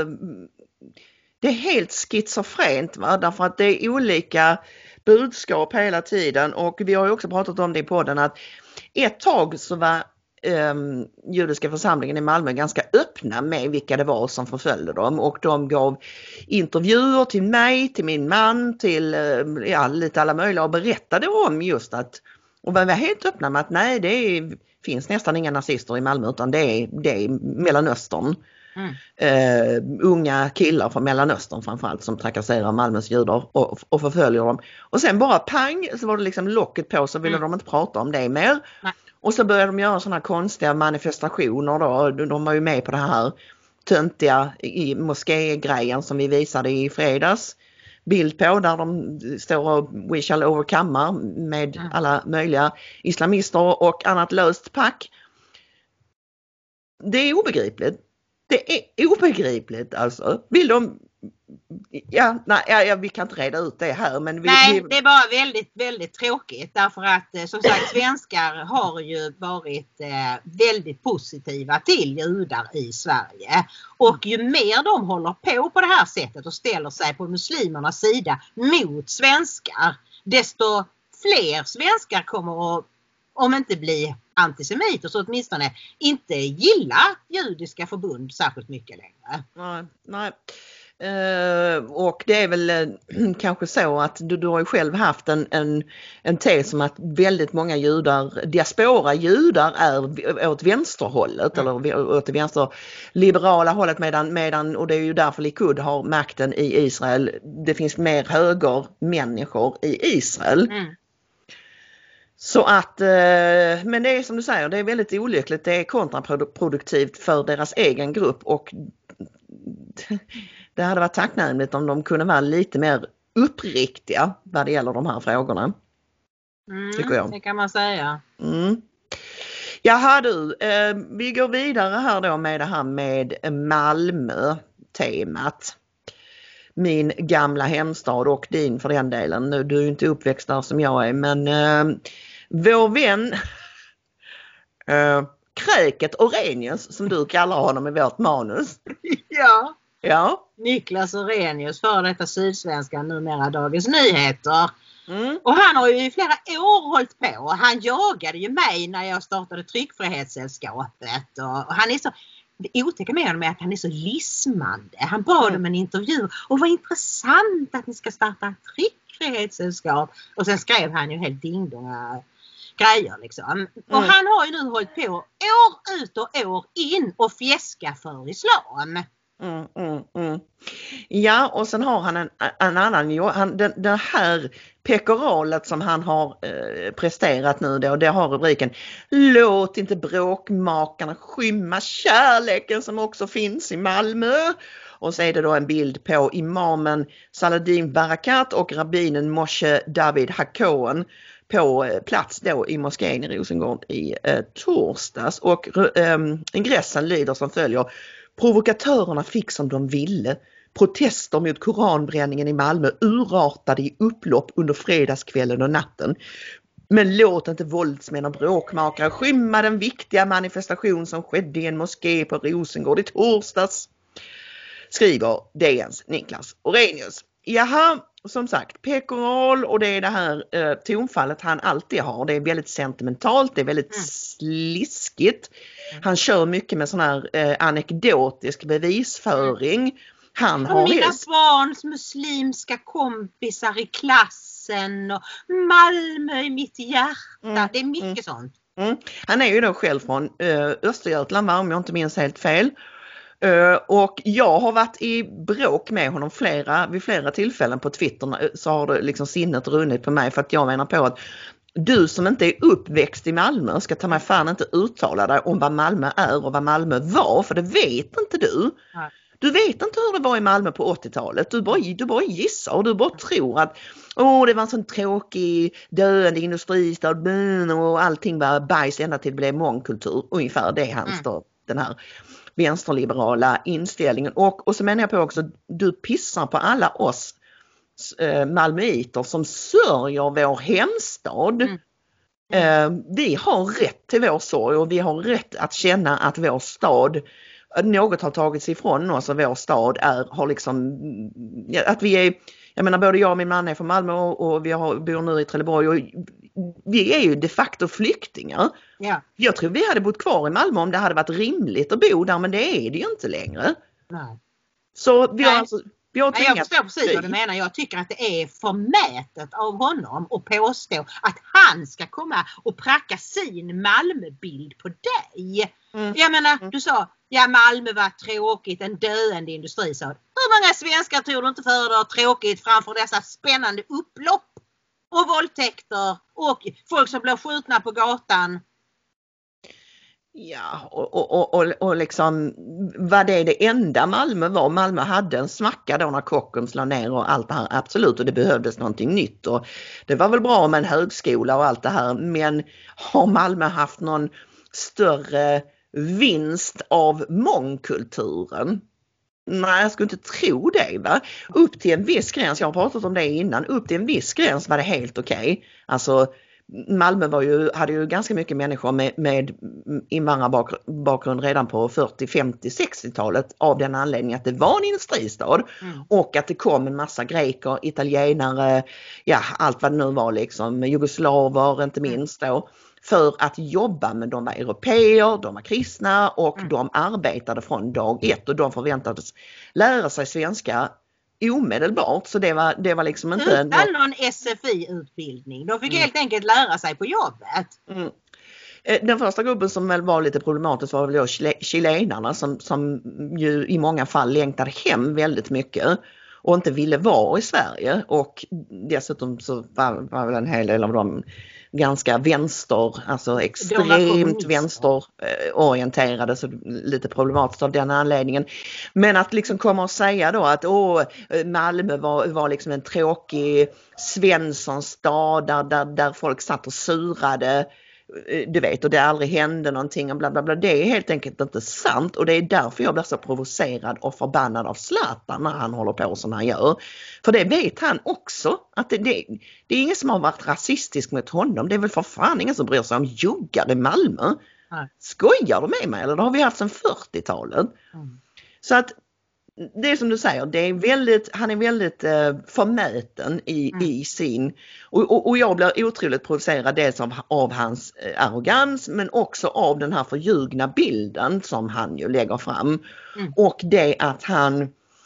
det är helt schizofrent, va? Därför att det är olika budskap hela tiden, och vi har ju också pratat om det i podden att ett tag så var um, judiska församlingen i Malmö ganska öppna med vilka det var som förföljde dem, och de gav intervjuer till mig, till min man, till uh, ja, lite alla möjliga, och berättade om just att, och var helt öppna med att nej, det är finns nästan inga nazister i Malmö, utan det är, det är Mellanöstern. Mm. Uh, unga killar från Mellanöstern framförallt som trakasserar Malmös judar och, och förföljer dem. Och sen bara pang så var det liksom locket på, så ville mm. de inte prata om det mer. Nej. Och så började de göra sådana konstiga manifestationer då. De var ju med på det här töntiga i moskégrejen som vi visade i fredags. Bild på där de står och we shall overcome med mm. alla möjliga islamister och annat löst pack. Det är obegripligt. Det är obegripligt alltså. Vill de... Ja, nej, ja, vi kan inte reda ut det här. Men vi, nej, vi... det är bara väldigt, väldigt tråkigt. Därför att som sagt, svenskar har ju varit eh, väldigt positiva till judar i Sverige. Och ju mer de håller på på det här sättet och ställer sig på muslimernas sida mot svenskar, desto fler svenskar kommer att, om inte bli antisemiter, så åtminstone inte gilla judiska förbund särskilt mycket längre. Nej, nej. Uh, och det är väl uh, kanske så att du, du har ju själv haft en, en, en tes om att väldigt många judar, diaspora judar är åt vänsterhållet mm. eller åt det vänsterliberala hållet, medan, medan, och det är ju därför Likud har makten i Israel. Det finns mer höger människor i Israel. Mm. Så att, men det är som du säger, det är väldigt olyckligt, det är kontraproduktivt för deras egen grupp, och det hade varit tacknämligt om de kunde vara lite mer uppriktiga vad det gäller de här frågorna. Mm, tycker jag. Det kan man säga. Mm. Jaha du, eh, vi går vidare här då med det här med Malmö-temat. Min gamla hemstad och din för den delen. Nu, du är ju inte uppväxt där som jag är, men eh, vår vän eh, Kräket Orenius, som du kallar honom i vårt manus. Ja. Ja. Niklas Orenius, för detta Sydsvenska, numera Dagens Nyheter. Mm. Och han har ju i flera år hållit på. Han jagade ju mig när jag startade Tryckfrihetssällskapet. Och han är så... Det otäcka med honom är att han är så lismande. Han bad mm. om en intervju. Och vad intressant att ni ska starta ett Tryckfrihetssällskap. Och sen skrev han ju helt dingdonga grejer liksom. Mm. Och han har ju nu hållit på år ut och år in och fjäska för islam. Mm, mm, mm. Ja, och sen har han en, en annan, han, den, det här pekoralet som han har eh, presterat nu då, det har rubriken "Låt inte bråkmakarna skymma kärleken som också finns i Malmö". Och så är det då en bild på imamen Saladin Barakat och rabbinen Moshe David Hakohen på plats då i moskén i Rosengård i eh, torsdags. Och eh, ingressen lyder som följer: "Provokatörerna fick som de ville. protester mot koranbränningen i Malmö urartade i upplopp under fredagskvällen och natten. Men låt inte våldsmän och bråkmakare skymma den viktiga manifestation som skedde i en moské på Rosengård i torsdags, skriver D N:s Niklas Orrenius. Jaha, som sagt, pekoral, och det är det här eh, tonfallet han alltid har. Det är väldigt sentimentalt, det är väldigt mm. sliskigt. Han kör mycket med sån här eh, anekdotisk bevisföring. Han har mina helst... barns muslimska kompisar i klassen och Malmö i mitt hjärta. Mm. Det är mycket mm. sånt. Mm. Han är ju då själv från eh, Östergötland, om jag inte minns helt fel. Uh, och jag har varit i bråk med honom flera, vid flera tillfällen på Twitter, så har det liksom sinnet runnit på mig, för att jag menar på att du som inte är uppväxt i Malmö ska ta mig fan inte uttala dig om vad Malmö är och vad Malmö var, för det vet inte du. Nej. Du vet inte hur det var i Malmö på åttiotalet. Du bara, du bara gissar och du bara tror att åh, det var en sån tråkig döende industristad och allting var bajs ända till det blev mångkultur. Ungefär det är hans mm. då, den här vänsterliberala inställningen. Och, och så menar jag på också, du pissar på alla oss eh, malmöiter som sörjer vår hemstad. Mm. Eh, vi har rätt till vår sorg och vi har rätt att känna att vår stad, något har tagits ifrån oss och vår stad är, har liksom, att vi är, jag menar både jag och min man är från Malmö och, och vi har, bor nu i Trelleborg och vi är ju de facto flyktingar. Ja. Jag tror vi hade bott kvar i Malmö om det hade varit rimligt att bo där, men det är det ju inte längre. Nej. Så vi har Nej. alltså vi har Nej, jag förstår precis vad du menar. Jag tycker att det är förmätet av honom att påstå att han ska komma och pracka sin Malmöbild på dig. Mm. Jag menar, mm. du sa, ja, Malmö var tråkigt, en döende industri, sa. Hur många svenskar tror du inte föredrar tråkigt framför dessa spännande upplopp och våldtäkter och folk som blir skjutna på gatan? Ja, och, och, och, och liksom var det det enda Malmö var? Malmö hade en smacka då när Kockums la ner och allt det här, absolut, och det behövdes någonting nytt och det var väl bra med en högskola och allt det här, men har Malmö haft någon större vinst av mångkulturen? Nej, jag skulle inte tro det, va? Upp till en viss gräns, jag har pratat om det innan, upp till en viss gräns var det helt okej. Okay. Alltså Malmö var ju, hade ju ganska mycket människor med, med invandrarbakgrund redan på fyrtio, femtio, sextiotalet av den anledningen att det var en industristad mm. och att det kom en massa greker, italienare, ja allt vad det nu var liksom, jugoslaver inte minst då, för att jobba, men de var europeer, de var kristna och mm. de arbetade från dag ett och de förväntades lära sig svenska omedelbart, så det var, det var liksom inte utan något... någon S F I-utbildning. De fick mm. helt enkelt lära sig på jobbet. Mm. Den första gruppen som väl var lite problematisk var väl då chilenarna som, som ju i många fall längtade hem väldigt mycket och inte ville vara i Sverige, och dessutom så var, var väl en hel del av dem ganska vänster, alltså extremt vänsterorienterade, så lite problematiskt av den anledningen. Men att liksom komma och säga då att åh, Malmö var, var liksom en tråkig Svenssonstad där, där, där folk satt och surade, du vet, och det aldrig hände någonting och bla bla bla. Det är helt enkelt inte sant, och det är därför jag blir så provocerad och förbannad av Zlatan när han håller på som han gör. För det vet han också, att det, det, det är ingen som har varit rasistisk mot honom. Det är väl för fan ingen som bryr sig om juggar i Malmö. Nej. Skojar du med mig? Eller det har vi haft sedan fyrtiotalet. Mm. Så att det är som du säger, det är väldigt, han är väldigt eh, förmäten i, mm. i sin, och, och, och jag blir otroligt provocerad dels av, av hans eh, arrogans, men också av den här förljugna bilden som han ju lägger fram mm. och det att han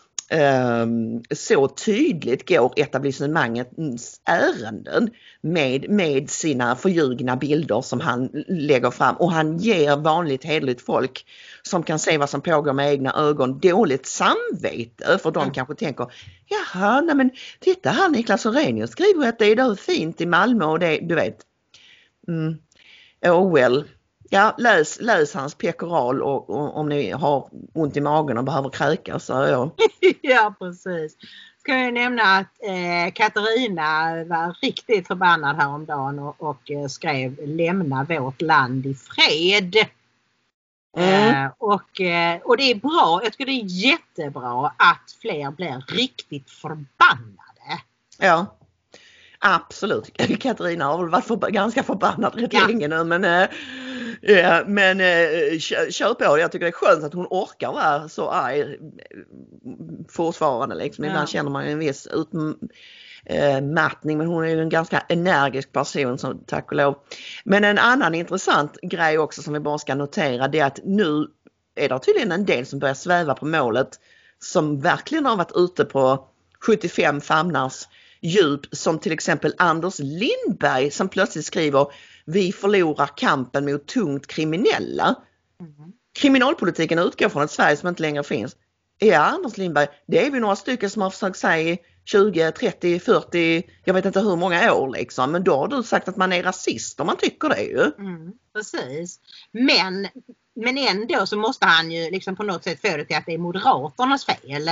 eh, så tydligt går etablissemangets ärenden med, med sina förljugna bilder som han lägger fram, och han ger vanligt hederligt folk som kan se vad som pågår med egna ögon dåligt samvete, för de mm. kanske tänker, jaha, nej men titta här, Niklas Orrenius skriver att det är då fint i Malmö och det, du vet. Mm. Oh well. Ja, läs, läs hans pekoral och, och om ni har ont i magen och behöver kräka så ja. Ja, precis. Ska jag nämna att eh, Katarina var riktigt förbannad häromdagen och, och eh, skrev lämna vårt land i fred. Mm. Eh, och, eh, och det är bra, jag tycker det är jättebra att fler blir riktigt förbannade. Ja. Absolut. Katarina har väl varit för, ganska förbannad rätt ja. länge nu, men, äh, ja, men äh, kör, kör på. Jag tycker det är skönt att hon orkar vara så arg fortfarande. Liksom. Ja. Ibland känner man en viss utmattning, äh, men hon är ju en ganska energisk person, som, tack och lov. Men en annan intressant grej också som vi bara ska notera, det är att nu är det tydligen en del som börjar sväva på målet, som verkligen har varit ute på sjuttiofem famnars djup, som till exempel Anders Lindberg som plötsligt skriver: vi förlorar kampen mot tungt kriminella. Mm. Kriminalpolitiken utgår från ett Sverige som inte längre finns. Ja, Anders Lindberg, det är vi några stycken som har försökt säga tjugo, trettio, fyrtio, jag vet inte hur många år liksom, men då har du sagt att man är rasist om man tycker det ju. Mm, precis. Men, men ändå så måste han ju liksom på något sätt få det till att det är Moderaternas fel.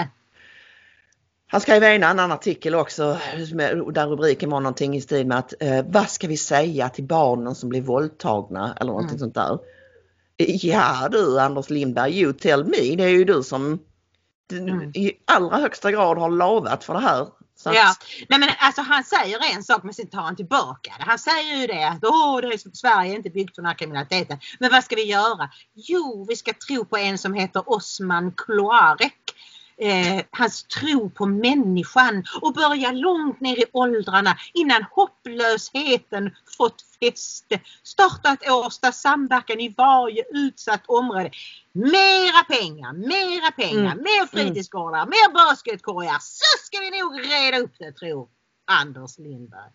Han skrev en annan artikel också där rubriken var någonting i stil med att eh, vad ska vi säga till barnen som blir våldtagna eller någonting mm. sånt där. Ja du Anders Lindberg, you tell me, det är ju du som mm. i allra högsta grad har lovat för det här. Så ja, nej men alltså han säger en sak men sen tar han tillbaka det. Han säger ju det att åh, det är, Sverige är inte byggt för den här kriminaliteten. Men vad ska vi göra? Jo, vi ska tro på en som heter Osman Kloarek. Eh, hans tro på människan och börja långt ner i åldrarna innan hopplösheten fått fäste. Starta ett års där samverkan i varje utsatt område. Mera pengar, mera pengar, mm. mer fritidsgårdar, mm. mer basketkorgar. Så ska vi nog reda upp det, tror Anders Lindberg.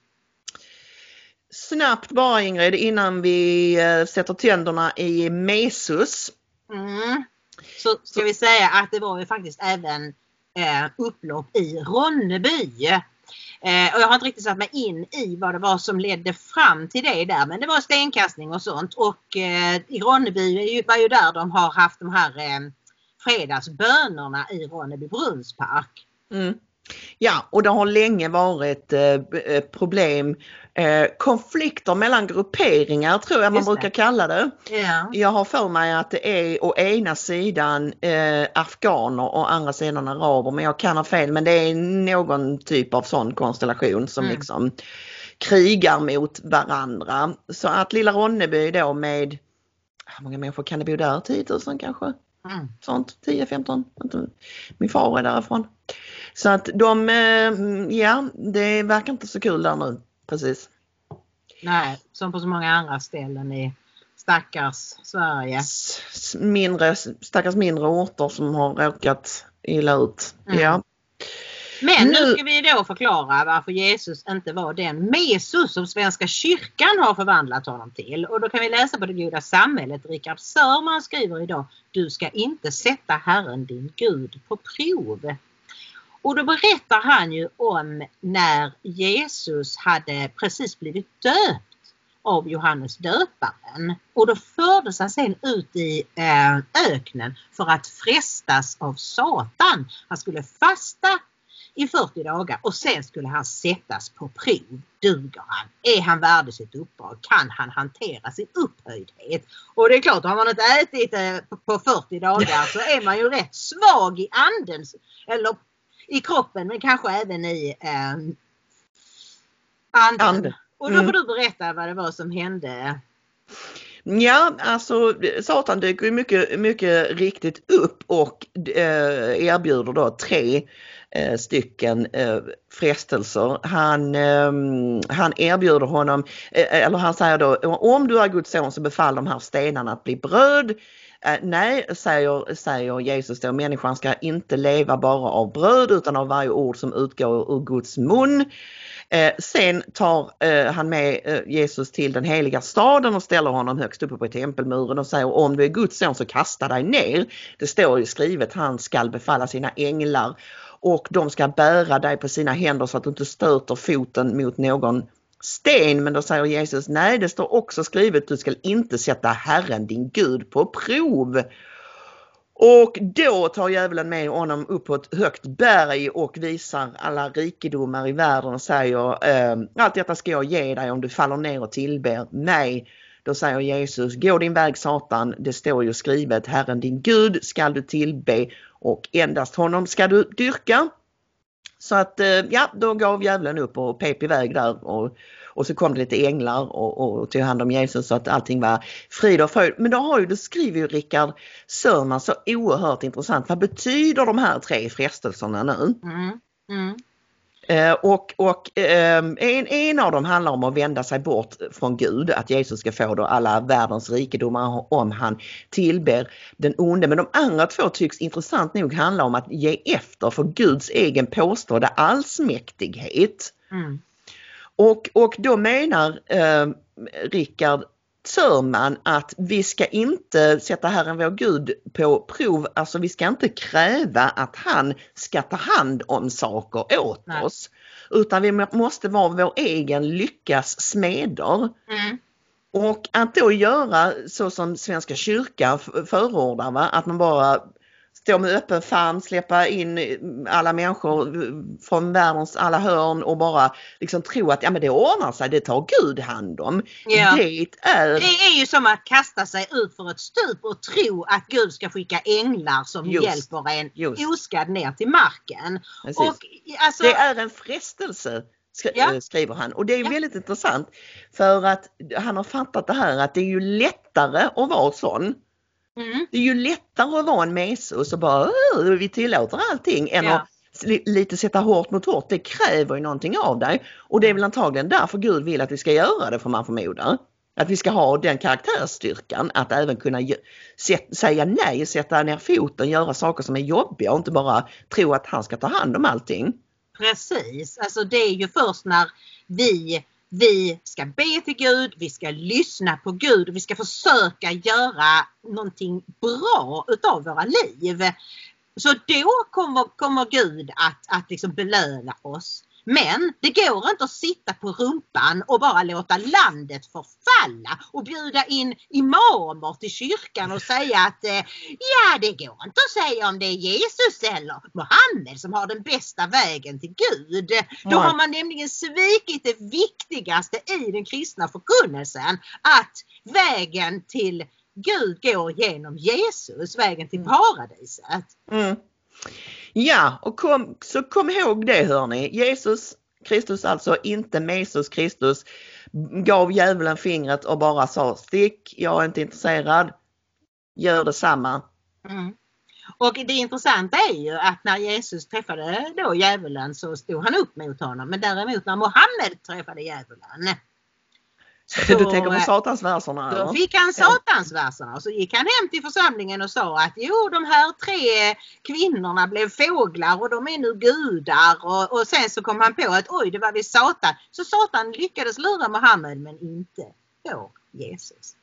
Snabbt bara Ingrid, innan vi äh, sätter tänderna i mesus. Mm. Så ska vi säga att det var ju faktiskt även eh, upplopp i Ronneby. Eh, och jag har inte riktigt satt mig in i vad det var som ledde fram till det där. Men det var stenkastning och sånt. Och eh, i Ronneby var ju där de har haft de här eh, fredagsbönerna i Ronneby Brunnspark. Mm. Ja, och det har länge varit eh, problem, eh, konflikter mellan grupperingar tror jag man brukar kalla det. Ja. Jag har för mig att det är å ena sidan eh, afghaner och å andra sidan araber, men jag kan ha fel, men det är någon typ av sån konstellation som mm. liksom krigar mot varandra. Så att lilla Ronneby då med, hur många människor kan det bo där? tio tusen kanske? Mm. Sånt, tio femton. Min far är därifrån. Så att de, ja, det verkar inte så kul där nu, precis. Nej, som på så många andra ställen i stackars Sverige. Mindre, stackars mindre orter som har råkat illa ut, mm. ja. Men nu ska vi då förklara varför Jesus inte var den Mesus som Svenska kyrkan har förvandlat honom till. Och då kan vi läsa på det goda samhället. Richard Sörman skriver idag: du ska inte sätta Herren din Gud på prov. Och då berättar han ju om när Jesus hade precis blivit döpt av Johannes döparen. Och då fördes han sen ut i eh, öknen för att frestas av Satan. Han skulle fasta i fyrtio dagar och sen skulle han sättas på prov. Duger han? Är han värd sitt uppdrag? Kan han hantera sin upphöjdhet? Och det är klart, har man inte ätit på fyrtio dagar så är man ju rätt svag i anden eller i kroppen, men kanske även i eh, anden. And. Och då får mm. du berätta vad det var som hände. Ja, alltså Satan dyker ju mycket, mycket riktigt upp och eh, erbjuder då tre eh, stycken eh, frestelser. Han, eh, han erbjuder honom, eh, eller han säger då, om du är Guds son så befall de här stenarna att bli bröd. Eh, nej, säger, säger Jesus då, människan ska inte leva bara av bröd utan av varje ord som utgår ur Guds mun. Eh, sen tar eh, han med eh, Jesus till den heliga staden och ställer honom högst uppe på tempelmuren och säger: om du är Guds son så kasta dig ner. Det står ju skrivet, han ska befalla sina änglar och de ska bära dig på sina händer så att du inte stöter foten mot någon sten. Men då säger Jesus: nej, det står också skrivet, du ska inte sätta Herren din Gud på prov. Och då tar djävulen med honom upp på ett högt berg och visar alla rikedomar i världen och säger: eh, allt detta ska jag ge dig om du faller ner och tillber mig. Då säger Jesus, gå din väg Satan, det står ju skrivet, Herren din Gud skall du tillbe och endast honom ska du dyrka. Så att ja, då gav djävulen upp och pep iväg där och, och så kom det lite änglar och, och tog hand om Jesus så att allting var frid och fröjd. Men då har ju, det skriver ju Rickard Sörman så oerhört intressant. Vad betyder de här tre frestelserna nu? Mm. Mm. Eh, och och eh, en, en av dem handlar om att vända sig bort från Gud, att Jesus ska få då alla världens rikedomar om han tillber den onde. Men de andra två tycks intressant nog handla om att ge efter för Guds egen påstådda allsmäktighet. Mm. Och, och då menar eh, Rickard Sörman att vi ska inte sätta Herren vår Gud på prov, alltså vi ska inte kräva att han ska ta hand om saker åt Nej. oss, utan vi måste vara vår egen lyckas smeder. Mm. Och att då göra så som Svenska kyrkan förordar, va? Att man bara stå med öppen famn, släppa in alla människor från världens alla hörn och bara liksom tro att ja, men det ordnar sig, det tar Gud hand om. Ja. Det är... det är ju som att kasta sig ut för ett stup och tro att Gud ska skicka änglar som Just. hjälper en Just. oskadd ner till marken. Och, alltså... Det är en frestelse, skri- ja. skriver han. Och det är ju ja. väldigt intressant för att han har fattat det här att det är ju lättare att vara sån. Mm. Det är ju lättare att vara en mesos och bara vi tillåter allting än ja. att lite sätta hårt mot hårt. Det kräver ju någonting av dig. Och det är väl antagligen därför Gud vill att vi ska göra det, för man förmodar. Att vi ska ha den karaktärsstyrkan att även kunna säga nej, sätta ner foten, göra saker som är jobbiga och inte bara tro att han ska ta hand om allting. Precis, alltså det är ju först när vi Vi ska be till Gud, vi ska lyssna på Gud och vi ska försöka göra någonting bra utav våra liv. Så då kommer, kommer Gud att, att liksom belöna oss. Men det går inte att sitta på rumpan och bara låta landet förfalla och bjuda in imamer till kyrkan och säga att eh, ja, det går inte att säga om det är Jesus eller Mohammed som har den bästa vägen till Gud. Då har man nämligen svikit det viktigaste i den kristna förkunnelsen, att vägen till Gud går genom Jesus, vägen till paradiset. Mm. Ja, och kom, så kom ihåg det, hörni. Jesus Kristus, alltså inte Mesos Kristus, gav djävulen fingret och bara sa stick, jag är inte intresserad, gör detsamma. Mm. Och det intressanta är ju att när Jesus träffade då djävulen så stod han upp mot honom, men däremot när Mohammed träffade djävulen så, du tänker på satansverserna? Då fick han satansverserna och så gick han hem till församlingen och sa att jo, de här tre kvinnorna blev fåglar och de är nu gudar. Och, och sen så kom han på att oj, det var vi Satan. Så Satan lyckades lura Mohammed men inte på Jesus.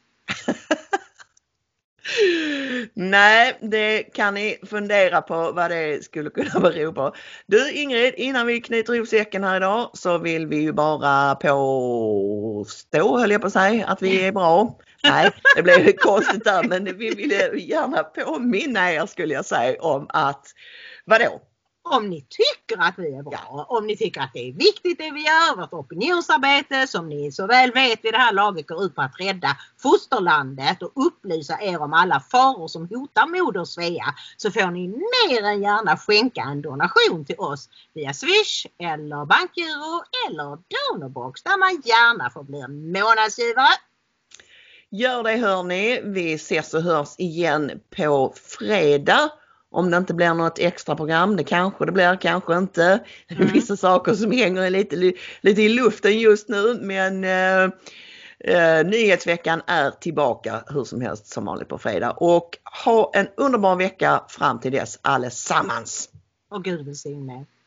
Nej, det kan ni fundera på vad det skulle kunna bero på. Du Ingrid, innan vi knyter ihop säcken här idag så vill vi ju bara påstå, höll jag på att säga, att vi är bra. Nej, det blev konstigt där, men vi vill gärna påminna er, skulle jag säga, om att, vadå? Om ni tycker att vi är bra, ja. Om ni tycker att det är viktigt det vi gör, vårt opinionsarbete som ni så väl vet vid det här laget går ut på att rädda fosterlandet och upplysa er om alla faror som hotar moder Svea, så får ni mer än gärna skänka en donation till oss via Swish eller bankgiro eller Donorbox där man gärna får bli månadsgivare. Gör det, hörni. Vi ses och hörs igen på fredag. Om det inte blir något extra program, det kanske det blir, kanske inte. Det är vissa saker som hänger lite, lite i luften just nu. Men eh, eh, nyhetsveckan är tillbaka hur som helst som vanligt på fredag. Och ha en underbar vecka fram till dess allesammans. Och Gud välsigne.